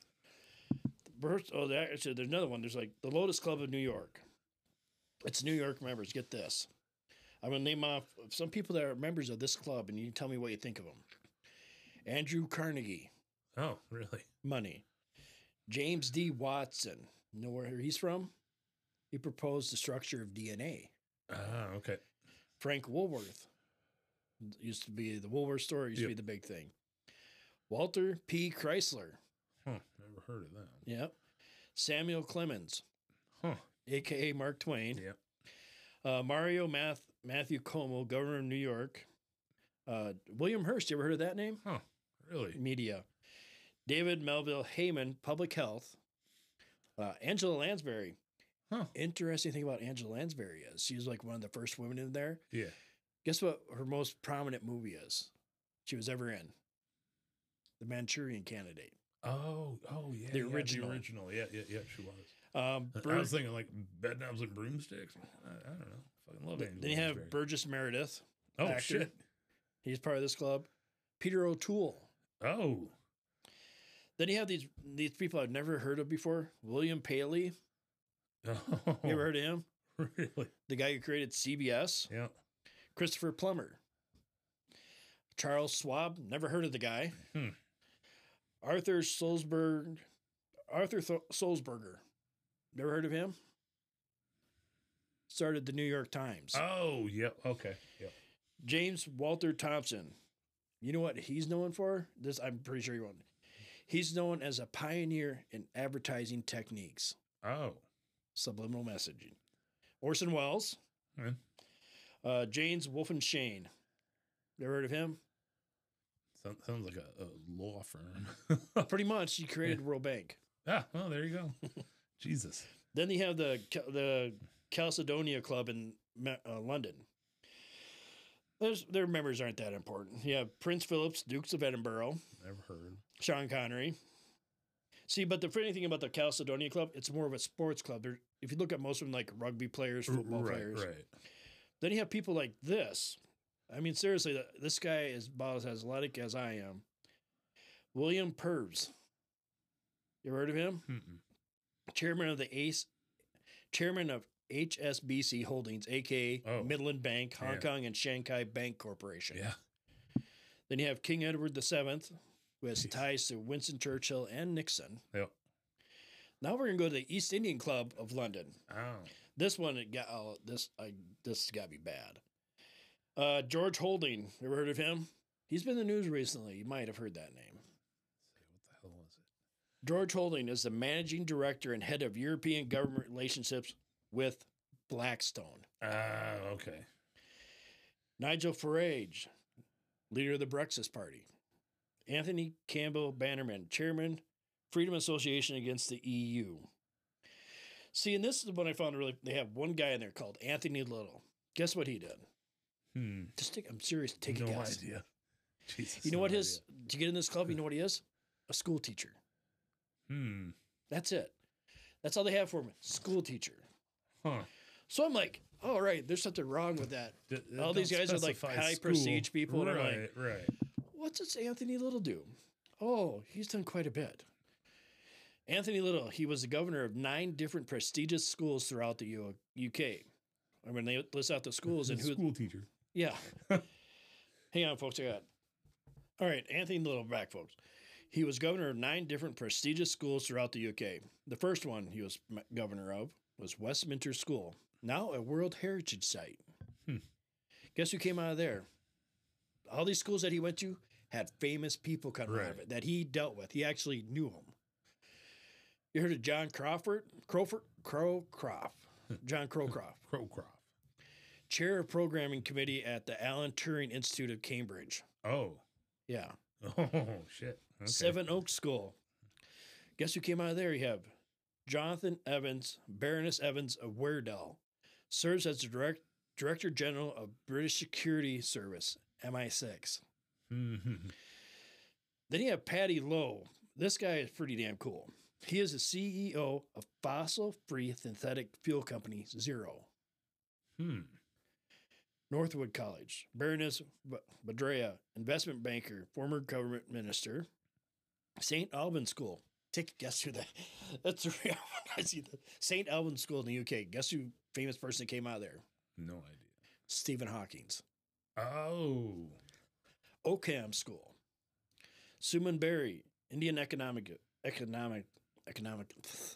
First, oh, there- actually, there's another one. There's like the Lotus Club of New York. It's New York members. Get this. I'm going to name off some people that are members of this club, and you can tell me what you think of them. Andrew Carnegie, Oh, really? money. James D. Watson, you know where he's from? He proposed the structure of D N A. Ah, okay. Frank Woolworth, used to be the Woolworth store, used Yep. to be the big thing. Walter P. Chrysler, Huh. Never heard of that. yep. Samuel Clemens, Huh. A K A Mark Twain. Yep. Uh, Mario Math, Matthew Cuomo, governor of New York. Uh, William Hearst, you ever heard of that name? Huh. Really? Media. David Melville Heyman, public health. Uh, Angela Lansbury. Huh. Interesting thing about Angela Lansbury is she was like one of the first women in there. Yeah. Guess what her most prominent movie is? She was ever in The Manchurian Candidate. Oh, oh yeah. The yeah, original. The original. Yeah, yeah, yeah. She was. Um, I Bur- was thinking like bedknobs and broomsticks. I, I don't know. Fucking love Angela then you have Lansbury. Burgess Meredith. Oh actor. shit. He's part of this club. Peter O'Toole. Oh. Then you have these these people I've never heard of before. William Paley. Oh. You ever heard of him? Really? The guy who created C B S. Yeah. Christopher Plummer. Charles Schwab. Never heard of the guy. Hmm. Arthur Sulzberg. Arthur Th- Sulzberger. Never heard of him? Started the New York Times. Oh, yep. Okay. Yep. James Walter Thompson. You know what he's known for? This I'm pretty sure you won't. He's known as a pioneer in advertising techniques, Oh. subliminal messaging. Orson Welles, Hmm. uh, James Wolfenshane. You ever heard of him? Sounds, sounds like a, a law firm. Pretty much, he created World Bank. Ah, well, there you go. Jesus. Then you have the the Chalcedonia Club in uh, London. There's, their members aren't that important. You have Prince Philip's, Dukes of Edinburgh, Never heard. Sean Connery. See, but the funny thing about the Chalcedonia Club, it's more of a sports club. They're, if you look at most of them, like rugby players, football right, players. Right. Then you have people like this. I mean, seriously, this guy is about as athletic as I am. William Purves. You ever heard of him? Mm-mm. Chairman of the ACE, chairman of H S B C Holdings, aka Oh. Midland Bank, Hong Yeah. Kong and Shanghai Bank Corporation. Yeah. Then you have King Edward the Seventh, who has Jeez. ties to Winston Churchill and Nixon. Yep. Now we're gonna go to the East Indian Club of London. Oh. This one, it got oh, this. I this got to be bad. Uh, George Holding. Ever heard of him? He's been in the news recently. You might have heard that name. What the hell is it? George Holding is the managing director and head of European government relationships with Blackstone. Ah, okay. Nigel Farage, leader of the Brexit Party. Anthony Campbell Bannerman, chairman, Freedom Association against the E U. See, and this is what I found really. They have one guy in there called Anthony Little. Guess what he did? Hmm. Just take. I'm serious. Take no a guess. idea. Jesus, You know no what his idea. to get in this club? You know what he is? A school teacher. Hmm. That's it. That's all they have for him. School teacher. Huh. So I'm like, all right, there's something wrong with that. D- d- All these don't guys are like specify high school. prestige people, and Right, I'm like, right. what's this Anthony Little do? Oh, he's done quite a bit. Anthony Little, he was the governor of nine different prestigious schools throughout the U- UK. I mean, they list out the schools and who. School teacher. Yeah. Hang on, folks. I got. All right, Anthony Little back, folks. He was governor of nine different prestigious schools throughout the U K. The first one he was m- governor of was Westminster School, now a World Heritage Site. Hmm. Guess who came out of there? All these schools that he went to had famous people come out of Right. it that he dealt with. He actually knew them. You heard of John Crawford? Crowford? Crowcroft. John Crowcroft. Crowcroft. Chair of Programming Committee at the Alan Turing Institute of Cambridge. Oh. Yeah. Oh, shit. Okay. Seven Oaks School. Guess who came out of there? You have Jonathan Evans, Baroness Evans of Weardale, serves as the direct, Director General of British Security Service, M I six. Mhm. Then you have Patty Lowe. This guy is pretty damn cool. He is the C E O of fossil-free synthetic fuel company Zero. Hmm. Northwood College, Baroness B- Badrea, investment banker, former government minister. Saint Albans School. Take a guess who that. That's the real one. I see that. Saint Albans School in the U K. Guess who famous person that came out of there? No idea. Stephen Hawking's. Oh. Oakham School. Suman Berry, Indian economic economic economic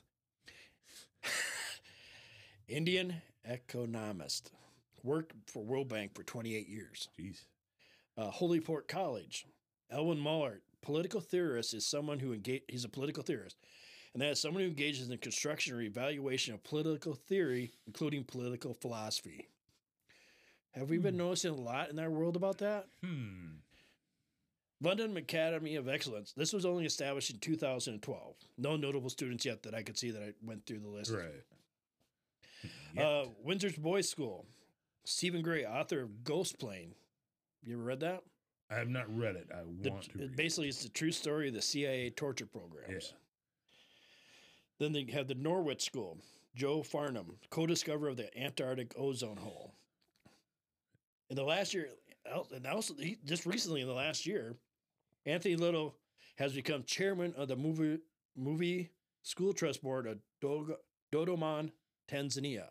Indian economist. Worked for World Bank for twenty-eight years. Jeez. Uh, Holyport College. Elwin Mullart, political theorist, is someone who engage. He's a political theorist, and that is someone who engages in construction or evaluation of political theory, including political philosophy. Have we been noticing a lot in our world about that? Hmm. London Academy of Excellence. This was only established in two thousand twelve. No notable students yet that I could see that I went through the list. Right. Uh, Windsor's Boys School. Stephen Gray, author of Ghost Plane. You ever read that? I have not read it. I The- want to read basically, it's the true story of the C I A torture programs. Yeah. Then they have the Norwich School. Joe Farnham, co-discoverer of the Antarctic ozone hole. In the last year, and also he- just recently in the last year, Anthony Little has become chairman of the movie movie school trust board of Dog- Dodoma, Tanzania.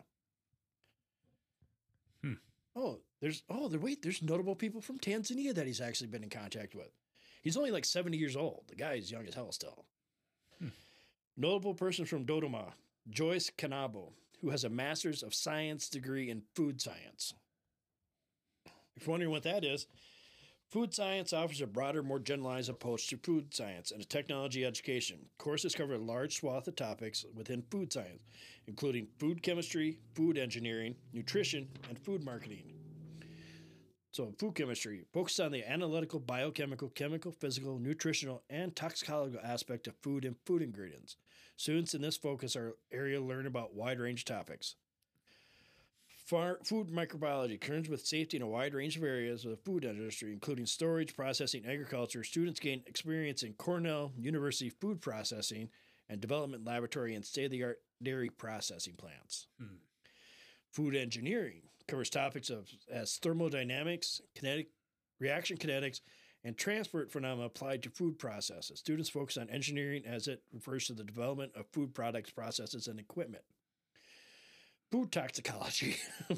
Hmm. Oh, there's oh, there wait, there's notable people from Tanzania that he's actually been in contact with. He's only like seventy years old. The guy is young as hell still. Hmm. Notable person from Dodoma, Joyce Kanabo, who has a master's of science degree in food science. If you're wondering what that is, food science offers a broader, more generalized approach to food science and technology education. Courses cover a large swath of topics within food science, including food chemistry, food engineering, nutrition, and food marketing. So, food chemistry focuses on the analytical, biochemical, chemical, physical, nutritional, and toxicological aspect of food and food ingredients. Students in this focus are area learn about wide range topics. Far, food microbiology concerns with safety in a wide range of areas of the food industry, including storage, processing, agriculture. Students gain experience in Cornell University food processing and development laboratory and state-of-the-art dairy processing plants. Hmm. Food engineering covers topics of as thermodynamics, kinetic reaction kinetics, and transport phenomena applied to food processes. Students focus on engineering as it refers to the development of food products, processes, and equipment. Food toxicology.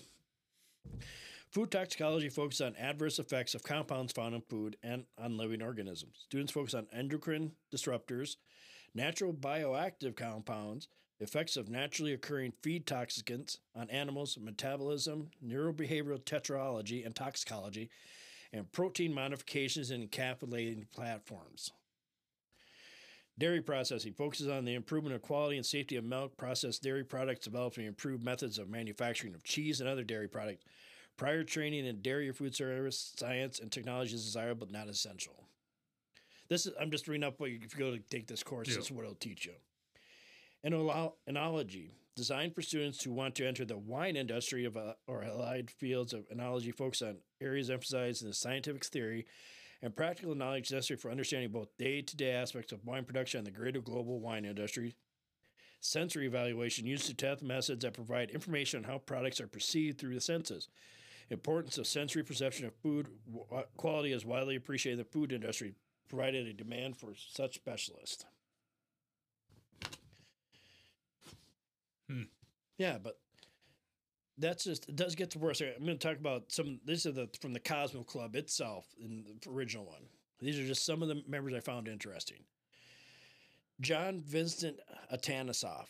Food toxicology focuses on adverse effects of compounds found in food and on living organisms. Students focus on endocrine disruptors, natural bioactive compounds, effects of naturally occurring feed toxicants on animals, metabolism, neurobehavioral tetralogy and toxicology, and protein modifications in encapsulating platforms. Dairy processing focuses on the improvement of quality and safety of milk, processed dairy products, developing improved methods of manufacturing of cheese and other dairy products. Prior training in dairy or food service, science, and technology is desirable but not essential. This is I'm just reading up what you, if you go to take this course, Yeah. this is what it'll teach you. Enolo- Enology, designed for students who want to enter the wine industry of uh, or allied fields of enology, focus on areas emphasized in the scientific theory and practical knowledge necessary for understanding both day-to-day aspects of wine production and the greater global wine industry. Sensory evaluation used to test methods that provide information on how products are perceived through the senses. Importance of sensory perception of food w- quality is widely appreciated in the food industry, provided a demand for such specialists. Hmm. Yeah, but that's just it does get to worse. I'm going to talk about some. These are the from the Cosmo Club itself in the original one. These are just some of the members I found interesting. John Vincent Atanasoff.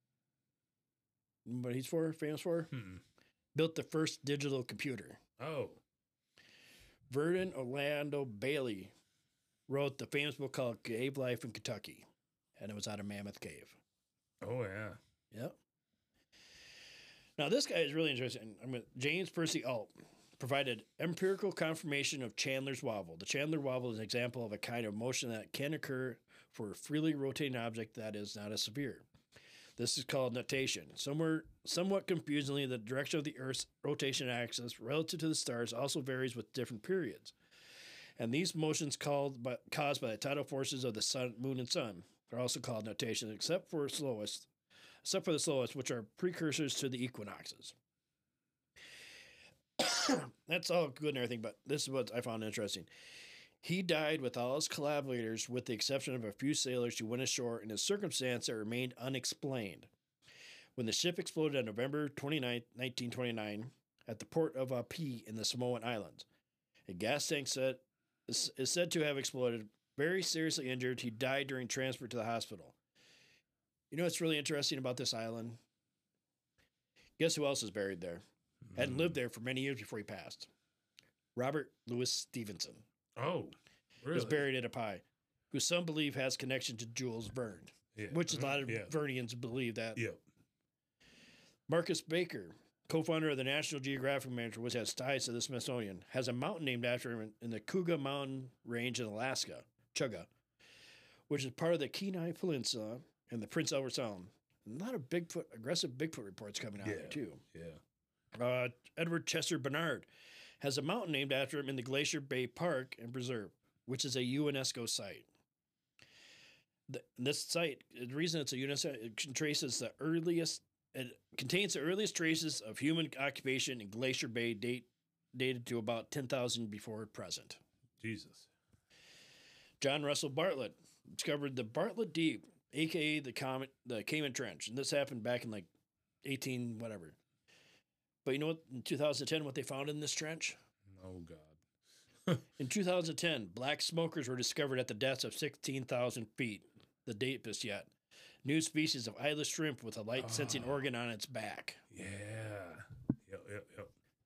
What he's for? Famous for? Hmm. Built the first digital computer. Oh. Vernon Orlando Bailey wrote the famous book called Cave Life in Kentucky, and it was out of Mammoth Cave. Oh yeah. Yep. Now, this guy is really interesting. I mean, James Percy Alt provided empirical confirmation of Chandler's wobble. The Chandler wobble is an example of a kind of motion that can occur for a freely rotating object that is not as severe. This is called nutation. Somewhere, somewhat confusingly, the direction of the Earth's rotation axis relative to the stars also varies with different periods. And these motions called by, caused by the tidal forces of the sun, moon, and sun are also called nutation, except for slowest, except for the slowest, which are precursors to the equinoxes. That's all good and everything, but this is what I found interesting. He died with all his collaborators, with the exception of a few sailors who went ashore in a circumstance that remained unexplained. When the ship exploded on November twenty-ninth, nineteen twenty-nine, at the port of Apia in the Samoan Islands, a gas tank set, is, is said to have exploded. Very seriously injured, he died during transport to the hospital. You know what's really interesting about this island? Guess who else is buried there? Had lived there for many years before he passed. Robert Louis Stevenson. Oh. Really? Was buried at Apia, who some believe has connection to Jules Verne, Yeah. which a lot of yeah. Vernians believe that. Yep. Marcus Baker, co-founder of the National Geographic Manager, which has ties to the Smithsonian, has a mountain named after him in the Cougar Mountain Range in Alaska, Chugga, which is part of the Kenai Peninsula and the Prince Edward Sound. A lot of Bigfoot, aggressive Bigfoot reports coming out Yeah. there too. Yeah. Uh, Edward Chester Bernard has a mountain named after him in the Glacier Bay Park and Preserve, which is a UNESCO site. The, this site, the reason it's a UNESCO, it traces the earliest, it contains the earliest traces of human occupation in Glacier Bay, date dated to about ten thousand before present. Jesus. John Russell Bartlett discovered the Bartlett Deep, aka the Comet, the Cayman Trench, and this happened back in like eighteen whatever. But you know what? In two thousand ten, what they found in this trench? Oh God. In two thousand ten, black smokers were discovered at the depths of sixteen thousand feet, the deepest yet. New species of eyeless shrimp with a light sensing Oh. organ on its back. Yeah. Yep. Yep. Yep.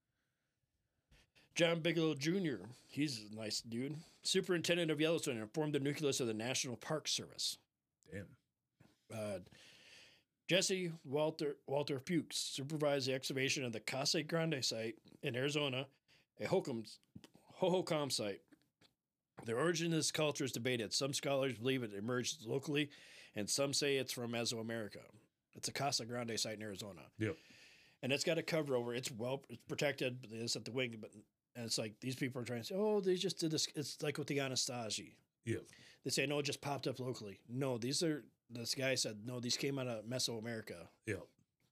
John Bigelow Junior, he's a nice dude, superintendent of Yellowstone, and formed the nucleus of the National Park Service. Damn. Uh, Jesse Walter Walter Fuchs supervised the excavation of the Casa Grande site in Arizona a Hokum, Hohokam site. The origin of this culture is debated. Some scholars believe it emerged locally, and some say it's from Mesoamerica. It's a Casa Grande site in Arizona. Yep. And it's got a cover over. It's well it's protected, but it's at the wing. But and it's like these people are trying to say, oh, they just did this. It's like with the Anastasi. Yep. They say, no, it just popped up locally. No, these are, this guy said, no, these came out of Mesoamerica. Yep.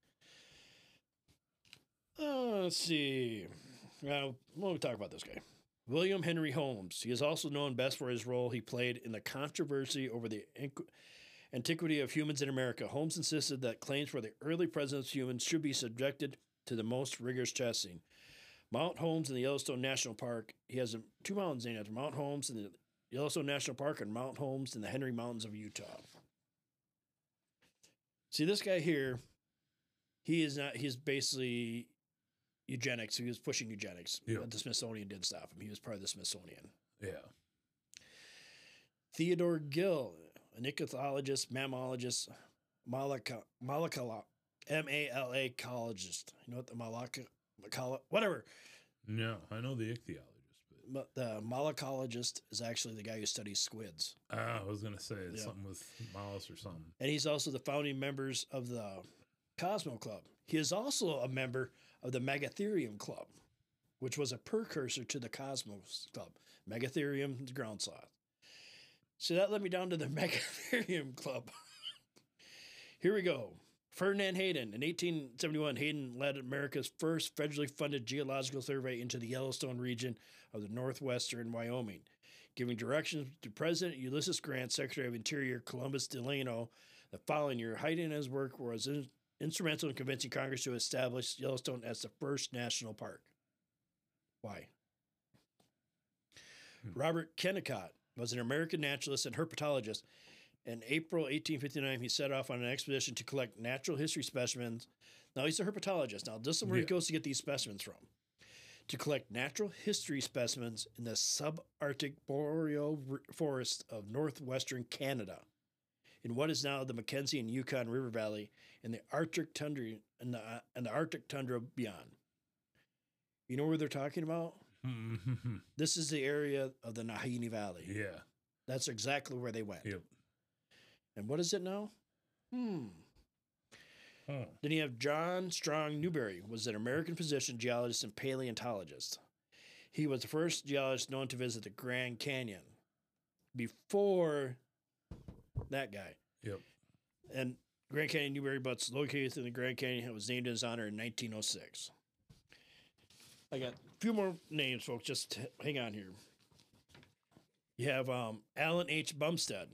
Uh, let's see. Now, let me talk about this guy. William Henry Holmes. He is also known best for his role he played in the controversy over the inqu- antiquity of humans in America. Holmes insisted that claims for the early presence of humans should be subjected to the most rigorous testing. Mount Holmes in the Yellowstone National Park. He has two mountains named after Mount Holmes in the Yellowstone National Park and Mount Holmes in the Henry Mountains of Utah. See, this guy here, he is not, he's basically eugenics. He was pushing eugenics. Yep. But the Smithsonian didn't stop him. He was part of the Smithsonian. Yeah. Theodore Gill, an ichthyologist, mammologist, molecular, molecular, M A L A cologist. You know what the molecular, whatever. No, I know the ichthyologist. But... The molecologist is actually the guy who studies squids. Ah, I was going to say it's Yeah. something with mollusks or something. And he's also the founding members of the Cosmo Club. He is also a member of the Megatherium Club, which was a precursor to the Cosmos Club. Megatherium, the ground sloth. So that led me down to the Megatherium Club. Here we go. Ferdinand Hayden. In eighteen seventy-one, Hayden led America's first federally funded geological survey into the Yellowstone region of the northwestern Wyoming, giving directions to President Ulysses Grant, Secretary of Interior Columbus Delano. The following year, Hayden and his work was in, instrumental in convincing Congress to establish Yellowstone as the first national park. Why? Hmm. Robert Kennicott was an American naturalist and herpetologist. In April eighteen fifty-nine, he set off on an expedition to collect natural history specimens. Now, he's a herpetologist. Now, this is where Yeah. he goes to get these specimens from. To collect natural history specimens in the subarctic boreal forest of northwestern Canada, in what is now the Mackenzie and Yukon River Valley, in the Arctic tundra and the, and the Arctic tundra beyond. You know where they're talking about? This is the area of the Nahanni Valley. Yeah. That's exactly where they went. Yep. And what is it now? Hmm. Huh. Then you have John Strong Newberry, was an American physician, geologist, and paleontologist. He was the first geologist known to visit the Grand Canyon before that guy. Yep. And Grand Canyon Newberry Butts, located in the Grand Canyon, it was named in his honor in nineteen oh six. I got a few more names, folks. Just hang on here. You have um, Alan H. Bumstead.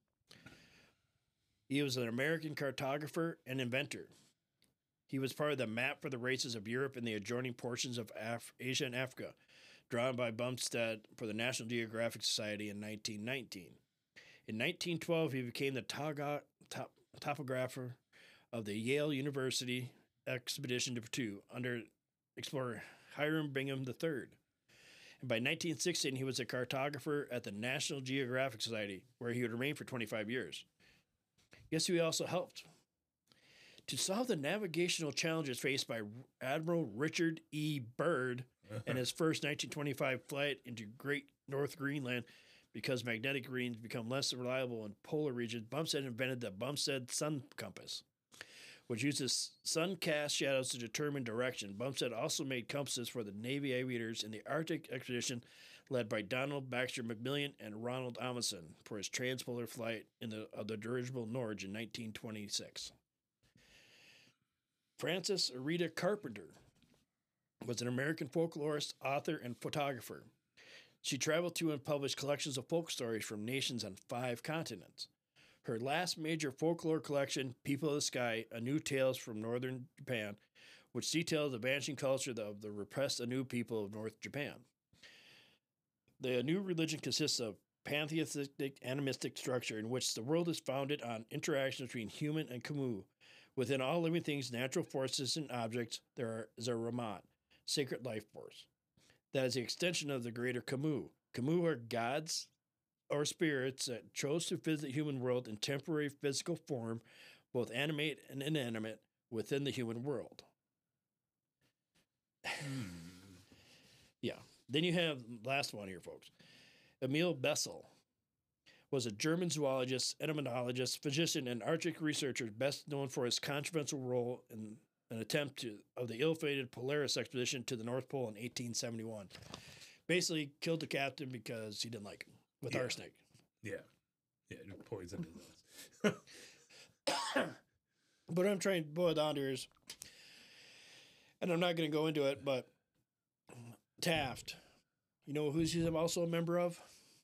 He was an American cartographer and inventor. He was part of the map for the races of Europe and the adjoining portions of Af- Asia and Africa, drawn by Bumstead for the National Geographic Society in nineteen nineteen. In nineteen twelve, he became the toga- top- topographer of the Yale University Expedition to Two under explorer Hiram Bingham the third. And by nineteen sixteen, he was a cartographer at the National Geographic Society, where he would remain for twenty-five years. Guess who he also helped? To solve the navigational challenges faced by Admiral Richard E. Byrd and his first nineteen twenty-five flight into Great North Greenland, because magnetic readings become less reliable in polar regions, Bumstead invented the Bumstead Sun Compass, which uses sun-cast shadows to determine direction. Bumstead also made compasses for the Navy aviators in the Arctic expedition led by Donald Baxter McMillan and Ronald Amundsen for his transpolar flight in the, of the dirigible Norge in nineteen twenty-six. Frances Rita Carpenter was an American folklorist, author, and photographer. She traveled to and published collections of folk stories from nations on five continents. Her last major folklore collection, People of the Sky, Ainu Tales from Northern Japan, which details the vanishing culture of the repressed Ainu people of North Japan. The Ainu religion consists of pantheistic animistic structure in which the world is founded on interactions between human and Kamu. Within all living things, natural forces, and objects, there is a Ramat, sacred life force. That is the extension of the greater Kamu. Kamu are gods or spirits that chose to visit the human world in temporary physical form, both animate and inanimate, within the human world. Hmm. Yeah. Then you have last one here, folks. Emil Bessel was a German zoologist, entomologist, physician, and Arctic researcher, best known for his controversial role in an attempt to, of the ill-fated Polaris expedition to the North Pole in eighteen seventy-one. Basically, killed the captain because he didn't like him with Yeah. arsenic. Yeah. Yeah, poisoned his ass. But I'm trying to boil down to is, and I'm not going to go into it, but Taft, you know who's he's also a member of?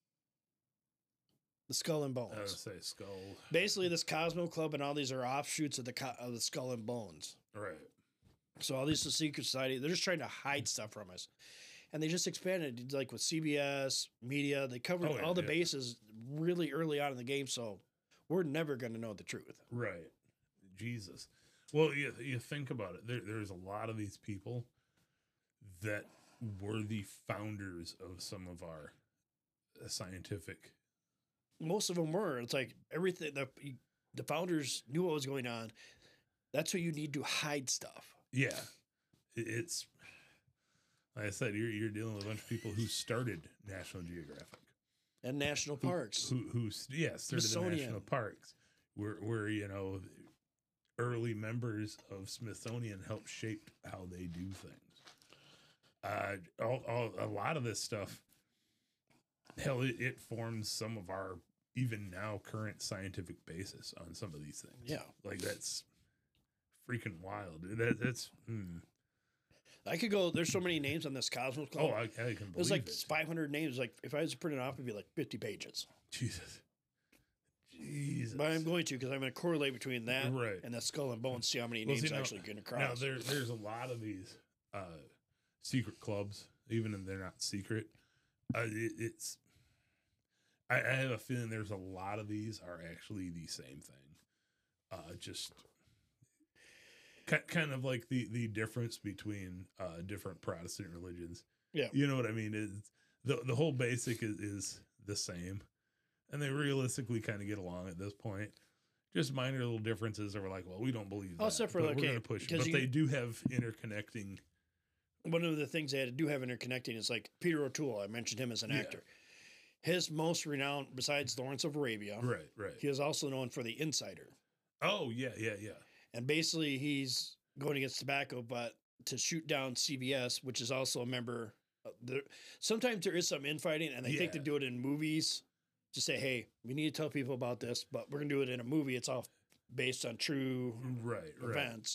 The Skull and Bones. I would say skull. Basically, this Cosmo Club and all these are offshoots of the co- of the Skull and Bones. Right. So all these the secret society, they're just trying to hide stuff from us, and they just expanded like with C B S media. They covered Oh, yeah, all the yeah. bases really early on in the game, so we're never going to know the truth. Right. Jesus. Well, you, you think about it. There, there's a lot of these people that were the founders of some of our uh, scientific. Most of them were. It's like everything. The the founders knew what was going on. That's why you need to hide stuff. Yeah. It, it's, like I said, you're, you're dealing with a bunch of people who started National Geographic. And national Who- parks. Who, who, yeah, started the Smithsonian. national parks. Where, where, you know, early members of Smithsonian helped shape how they do things. Uh, all, all, a lot of this stuff, hell, it, it forms some of our even now current scientific basis on some of these things. Yeah. Like that's freaking wild. That, that's, mm. I could go. There's so many names on this Cosmos Club. oh, I, I can believe There's like it. five hundred names. Like if I was to print it off, it'd be like fifty pages. Jesus. Jesus. But I'm going to because I'm going to correlate between that Right. and that Skull and Bones. See how many Well, names see, now- actually get across. Now there, there's a lot of these uh, secret clubs, even if they're not secret. Uh, it, it's, I, I have a feeling there's a lot of these are actually the same thing. Uh, just ki- kind of like the the difference between uh, different Protestant religions. Yeah. you know what I mean. Is the the whole basic is, is the same, and they realistically kind of get along at this point. Just minor little differences that we're like, well, we don't believe that. Oh, except for, but okay, we're going to push it. because But you- they do have interconnecting. One of the things they had to do have interconnecting is like Peter O'Toole. I mentioned him as an Yeah. actor. His most renowned, besides Lawrence of Arabia, Right, right. he is also known for The Insider. Oh, yeah, yeah, yeah. And basically, he's going against tobacco, but to shoot down C B S, which is also a member. Of the, sometimes there is some infighting, and they think to Yeah. do it in movies. To say, hey, we need to tell people about this, but we're going to do it in a movie. It's all based on true Right, right. events.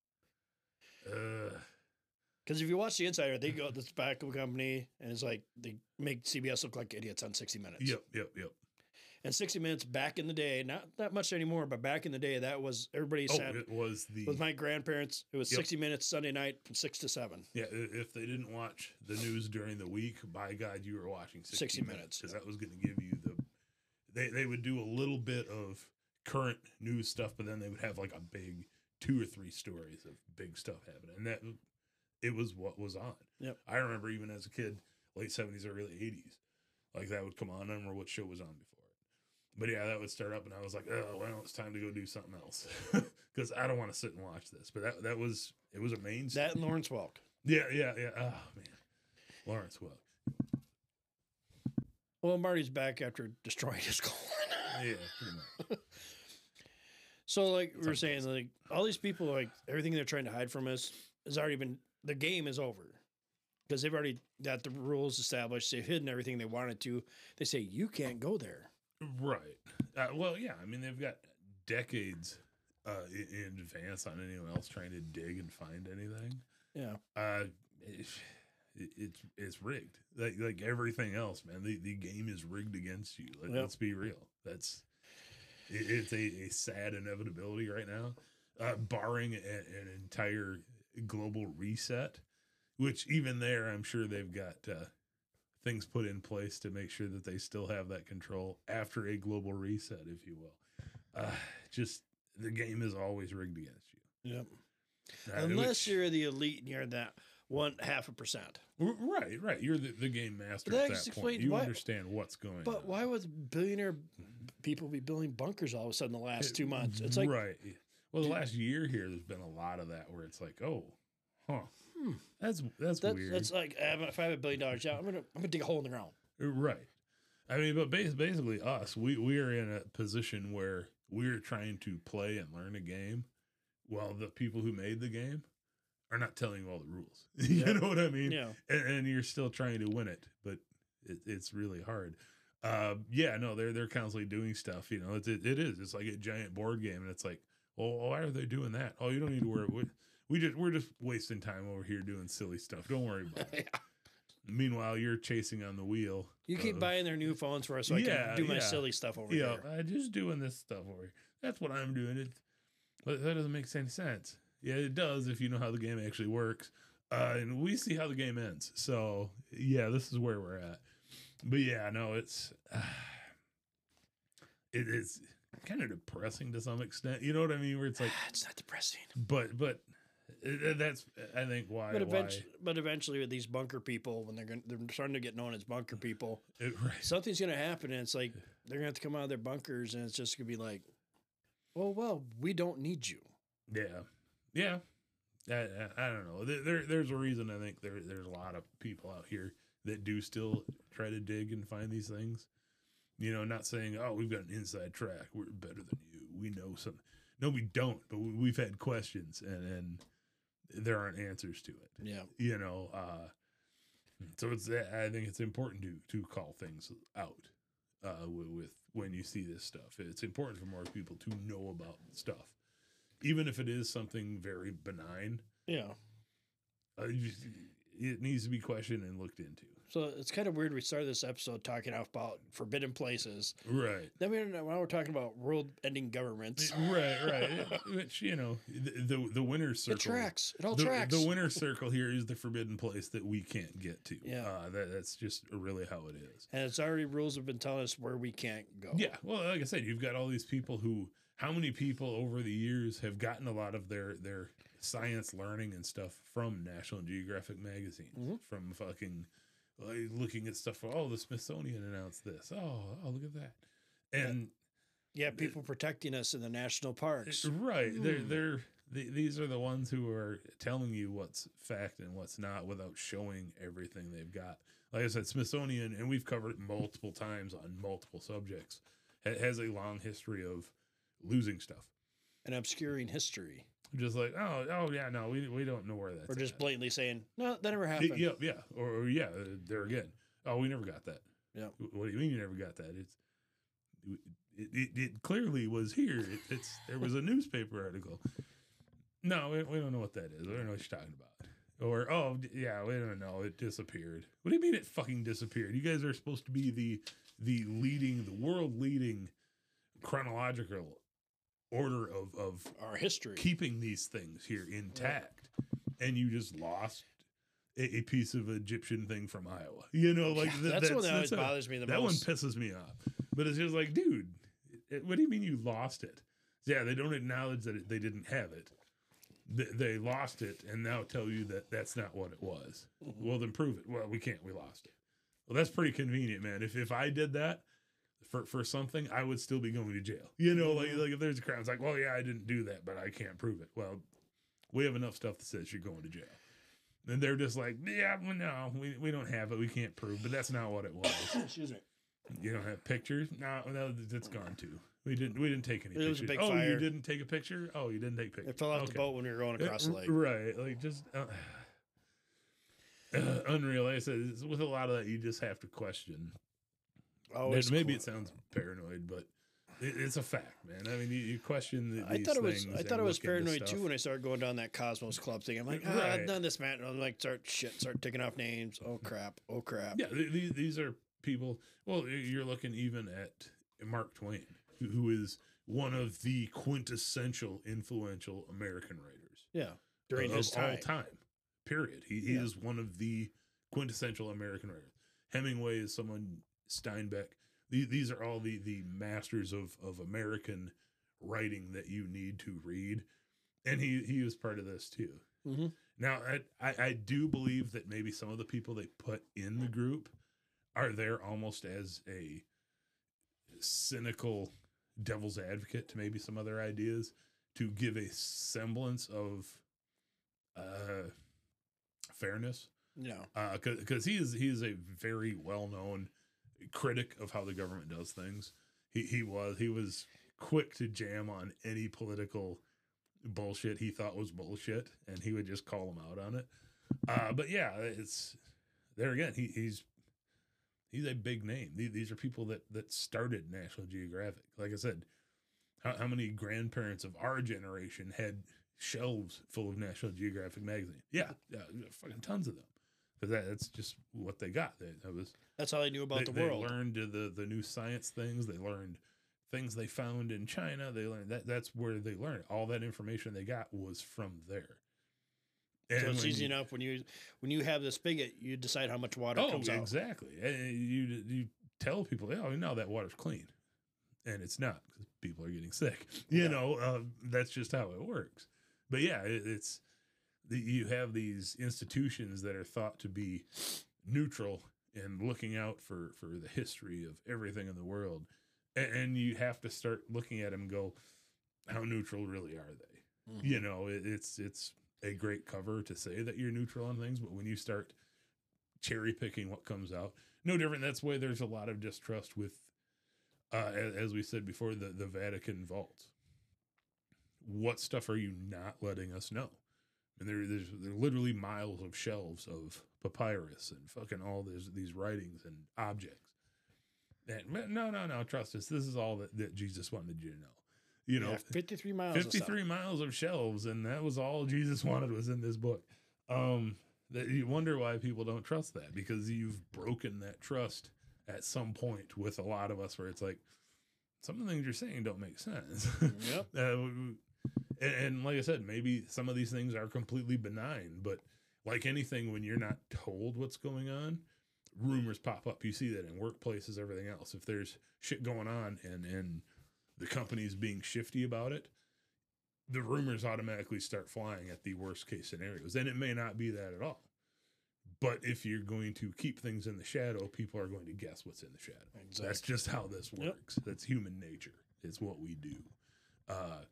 Uh, Because if you watch The Insider, they go to the tobacco company, and it's like they make C B S look like idiots on sixty minutes. yep, yep, yep. And sixty minutes back in the day, not that much anymore, but back in the day, that was everybody Oh, sat it was the. with my grandparents. It was Yep. sixty minutes Sunday night from six to seven. Yeah, i- if they didn't watch the news during the week, by God, you were watching sixty, sixty minutes. because that was going to give you the. They they would do a little bit of current news stuff, but then they would have like a big two or three stories of big stuff happening, and that it was what was on. Yep. I remember even as a kid, late seventies, early eighties, like that would come on. I don't remember what show was on before it, but yeah, that would start up, and I was like, oh well, it's time to go do something else because I don't want to sit and watch this. But that that was it was a mainstay. That and Lawrence Welk. Yeah, yeah, yeah. Oh man, Lawrence Welk. Well, Marty's back after destroying his colon. Yeah, pretty much. So, like we were saying, like all these people, like everything they're trying to hide from us has already been. The game is over because they've already got the rules established. They've hidden everything they wanted to. They say you can't go there. Right. Uh, well, yeah. I mean, they've got decades uh, in, in advance on anyone else trying to dig and find anything. Yeah. Uh, it, it, it's it's rigged. Like like everything else, man. The the game is rigged against you. Like, Yep. Let's be real. That's it, it's a, a sad inevitability right now. Uh, barring a, an entire global reset, which even there, I'm sure they've got uh, things put in place to make sure that they still have that control after a global reset, if you will. Uh, just the game is always rigged against you. Yep. Uh, Unless which- you're the elite and you're that one half a percent. R- right, right. You're the, the game master But that at just that point. explains You why- understand what's going on. But why would billionaire people be building bunkers all of a sudden the last two months? It's like right. Well, the last year here, there's been a lot of that where it's like, oh, huh? Hmm. That's that's That, weird. that's like if I have a billion dollars, yeah, I'm gonna I'm gonna dig a hole in the ground. Right. I mean, but bas- basically, us, we we are in a position where we're trying to play and learn a game, while the people who made the game are not telling you all the rules. you Yeah. know what I mean? Yeah. And, and you're still trying to win it, but it, it's really hard. Uh, yeah, no, they're they're constantly doing stuff. You know, it's, it it is. It's like a giant board game, and it's like, well, why are they doing that? Oh, you don't need to worry. We, we just we're just wasting time over here doing silly stuff. Don't worry about it. Yeah. Meanwhile, you're chasing on the wheel. You keep of- buying their new phones for us so I Yeah, can do my yeah. silly stuff over Yeah, here. I'm just doing this stuff over here. That's what I'm doing. It, but that doesn't make any sense. Yeah, it does if you know how the game actually works. Uh, and we see how the game ends. So yeah, this is where we're at. But yeah, no, it's uh, it is kind of depressing to some extent. You know what I mean? Where it's like, It's not depressing. but but it, that's I think why. But why eventually, but eventually, with these bunker people, when they're going, they're starting to get known as bunker people. it, right. Something's going to happen, and it's like they're going to have to come out of their bunkers, and it's just going to be like, "Oh well, we don't need you." Yeah, yeah. I, I, I don't know. There, there, there's a reason I think there, there's a lot of people out here that do still try to dig and find these things. You know, not saying, "Oh, we've got an inside track. We're better than you. We know something." No, we don't. But we, we've had questions, and and there aren't answers to it. Yeah, You know, uh, so it's. I think it's important to to call things out uh, with, with when you see this stuff. It's important for more people to know about stuff, even if it is something very benign. yeah. Uh, you just, it needs to be questioned and looked into. So it's kind of weird. We started this episode talking about forbidden places. Right. Then we now we're talking about world-ending governments. Right, right. Which, you know, the the, the winner's circle. It tracks. It all the, tracks. The winner's circle here is the forbidden place that we can't get to. Yeah. Uh, that, that's just really how it is. And it's already rules have been telling us where we can't go. Yeah. Well, like I said, you've got all these people who, how many people over the years have gotten a lot of their, their science learning and stuff from National Geographic magazine, Mhm. from fucking like, looking at stuff. Oh, the Smithsonian announced this. Oh, oh, look at that. And Yeah, people protecting us in the national parks. right, they're Hmm. they're the, these are the ones who are telling you what's fact and what's not without showing everything they've got. Like I said, Smithsonian, and we've covered it multiple times on multiple subjects, ha- has a long history of losing stuff. And obscuring history. Just like, oh, oh yeah, no, we we don't know where that's. Or just at. blatantly saying, no, that never happened. Yeah, yeah, or, or yeah, uh, there again. Oh, we never got that. Yeah. What do you mean you never got that? It's it, it, it clearly was here. It, it's there was a newspaper article. No, we, we don't know what that is. We don't know what you're talking about. Or oh d- yeah, we don't know. It disappeared. What do you mean it fucking disappeared? You guys are supposed to be the the leading, the world leading chronological order of of Our history. keeping these things here intact, and you just lost a, a piece of Egyptian thing from Iowa. You know, like th- that's, the one that always that's a- bothers me the that most. one pisses me off. But it's just like, dude, it, what do you mean you lost it? Yeah, they don't acknowledge that it, they didn't have it. They, they lost it, and now tell you that that's not what it was. Mm-hmm. Well, then prove it. Well, we can't. We lost it. Well, that's pretty convenient, man. If if I did that for for something, I would still be going to jail. You know, like like if there's a crime, it's like, well, yeah, I didn't do that, but I can't prove it. Well, we have enough stuff that says you're going to jail. And they're just like, yeah, well, no, we, we don't have it. We can't prove, but that's not what it was. Excuse me. You don't have pictures? No, no, it's gone too. We didn't. We didn't take any. It was a pictures. big oh, you fire. didn't take a picture? Oh, you didn't take pictures. It fell off the Okay. boat when we were going across the Uh, lake. Right, like just uh, uh, unreal. Like I said, it's, with a lot of that, you just have to question. Always Maybe cool. it sounds paranoid, but it, it's a fact, man. I mean, you, you question the, I these thought it was. things I thought and it was look into paranoid stuff. too when I started going down that Cosmos Club thing. I'm like, ah, Right. none of this matter. I'm like, start shit, start ticking off names. Oh crap! Oh crap! Yeah, th- these these are people. Well, you're looking even at Mark Twain, who, who is one of the quintessential influential American writers. Yeah, during of his time. all time. Period. He, he Yeah. is one of the quintessential American writers. Hemingway is someone. Steinbeck. The, these are all the the masters of of American writing that you need to read, and he he was part of this too. Mm-hmm. Now, I, I I do believe that maybe some of the people they put in the group are there almost as a cynical devil's advocate to maybe some other ideas to give a semblance of uh fairness. No. Because uh, he is he is a very well known critic of how the government does things. He he was he was quick to jam on any political bullshit he thought was bullshit, and he would just call them out on it. Uh, but yeah, it's there again. He, he's he's a big name. These are people that that started National Geographic. Like I said, how, how many grandparents of our generation had shelves full of National Geographic magazine? Yeah, yeah, fucking tons of them. Because that, that's just what they got. They, that was that's how they knew about they, the world. They learned the the new science things. They learned things they found in China. They learned that that's where they learned. All that information they got was from there. And so it's easy you, enough when you when you have the spigot, you decide how much water oh, comes out. Exactly. And you you tell people, oh, no, that water's clean, and it's not because people are getting sick. You yeah. know, uh, that's just how it works. But yeah, it, it's. You have these institutions that are thought to be neutral and looking out for, for the history of everything in the world. And, and you have to start looking at them and go, how neutral really are they? Mm-hmm. You know, it, it's, it's a great cover to say that you're neutral on things, but when you start cherry picking what comes out, no different. That's why there's a lot of distrust with, uh, as, as we said before, the, the Vatican vaults. What stuff are you not letting us know? And there, there's there are literally miles of shelves of papyrus and fucking all these these writings and objects. And no, no, no, trust us. This is all that, that Jesus wanted you to know. You know, yeah, fifty-three miles. fifty-three miles of shelves, and that was all Jesus wanted was in this book. Um, that you wonder why people don't trust that, because you've broken that trust at some point with a lot of us, where it's like some of the things you're saying don't make sense. Yep. uh, And, and like I said, maybe some of these things are completely benign, but like anything, when you're not told what's going on, rumors pop up. You see that in workplaces, everything else. If there's shit going on and, and the company's being shifty about it, the rumors automatically start flying at the worst case scenarios. And it may not be that at all. But if you're going to keep things in the shadow, people are going to guess what's in the shadow. Exactly. That's just how this works. Yep. That's human nature. It's what we do. Uh,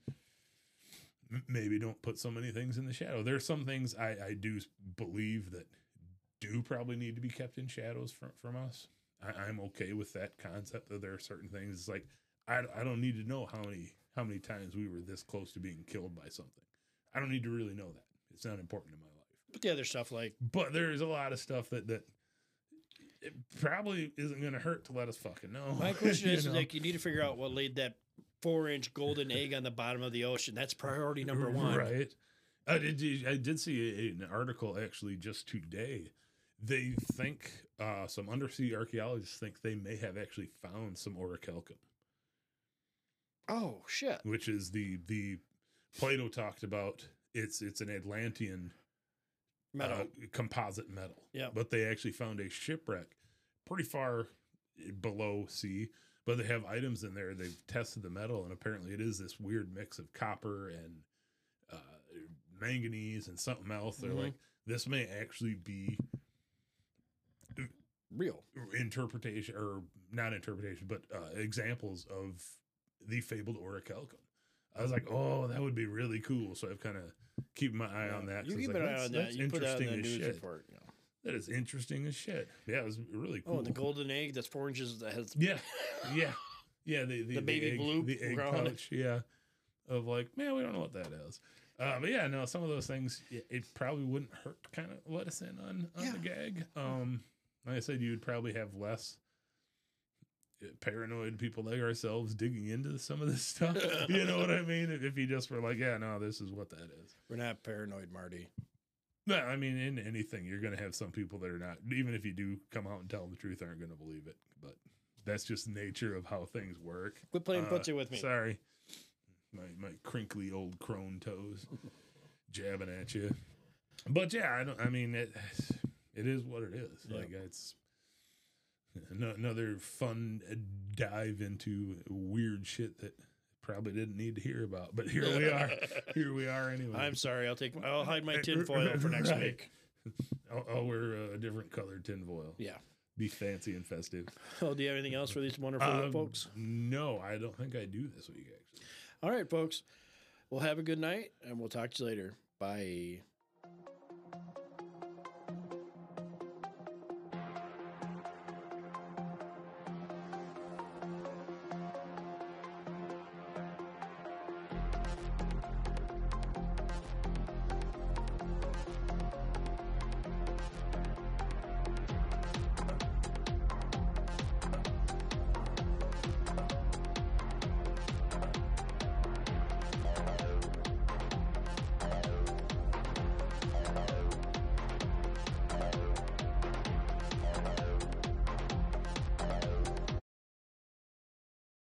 Maybe don't put so many things in the shadow. There are some things I, I do believe that do probably need to be kept in shadows from, from us. I, I'm okay with that concept that there are certain things. It's like, I, I don't need to know how many how many times we were this close to being killed by something. I don't need to really know that. It's not important in my life. But the other stuff like... But there's a lot of stuff that, that it probably isn't going to hurt to let us fucking know. My question is, know? like, you need to figure out what laid that four-inch golden egg on the bottom of the ocean. That's priority number one. Right. I did, I did see a, an article actually just today. They think, uh, some undersea archaeologists think they may have actually found some orichalcum. Oh, shit. Which is the, the Plato talked about. It's, it's an Atlantean metal. Uh, composite metal. Yeah. But they actually found a shipwreck pretty far below sea. But they have items in there. They've tested the metal, and apparently it is this weird mix of copper and uh, manganese and something else. They're mm-hmm. like, this may actually be real interpretation, or not interpretation, but uh, examples of the fabled orichalcum. I was like, oh, that would be really cool. So I've kind of keep my eye yeah. on that. You keep like, an eye on that. You put that on the news shit. report. You know. That is interesting as shit. Yeah, it was really cool. Oh, the golden egg that's four inches that has. Yeah, yeah, yeah. The the, the baby the egg, blue, the egg pouch. Yeah, of like, man, we don't know what that is. Uh, but yeah, no, some of those things, it, it probably wouldn't hurt to kind of let us in on on yeah. the gag. Um, like I said, you would probably have less paranoid people like ourselves digging into some of this stuff. You know what I mean? If you just were like, yeah, no, this is what that is. We're not paranoid, Marty. No, I mean, in anything, you're going to have some people that are not, even if you do come out and tell them the truth, aren't going to believe it. But that's just nature of how things work. Quit playing uh, footsie with me. Sorry. My my crinkly old crone toes jabbing at you. But yeah, I don't, I mean, it it is what it is. Yeah. Like, it's another fun dive into weird shit that probably didn't need to hear about, but here we are. Here we are anyway. I'm sorry. I'll take. I'll hide my tinfoil for next right. week. I'll, I'll wear a different colored tinfoil. Yeah. Be fancy and festive. Oh, do you have anything else for these wonderful um, folks? No, I don't think I do this week, actually. All right, folks. Well, have a good night, and we'll talk to you later. Bye.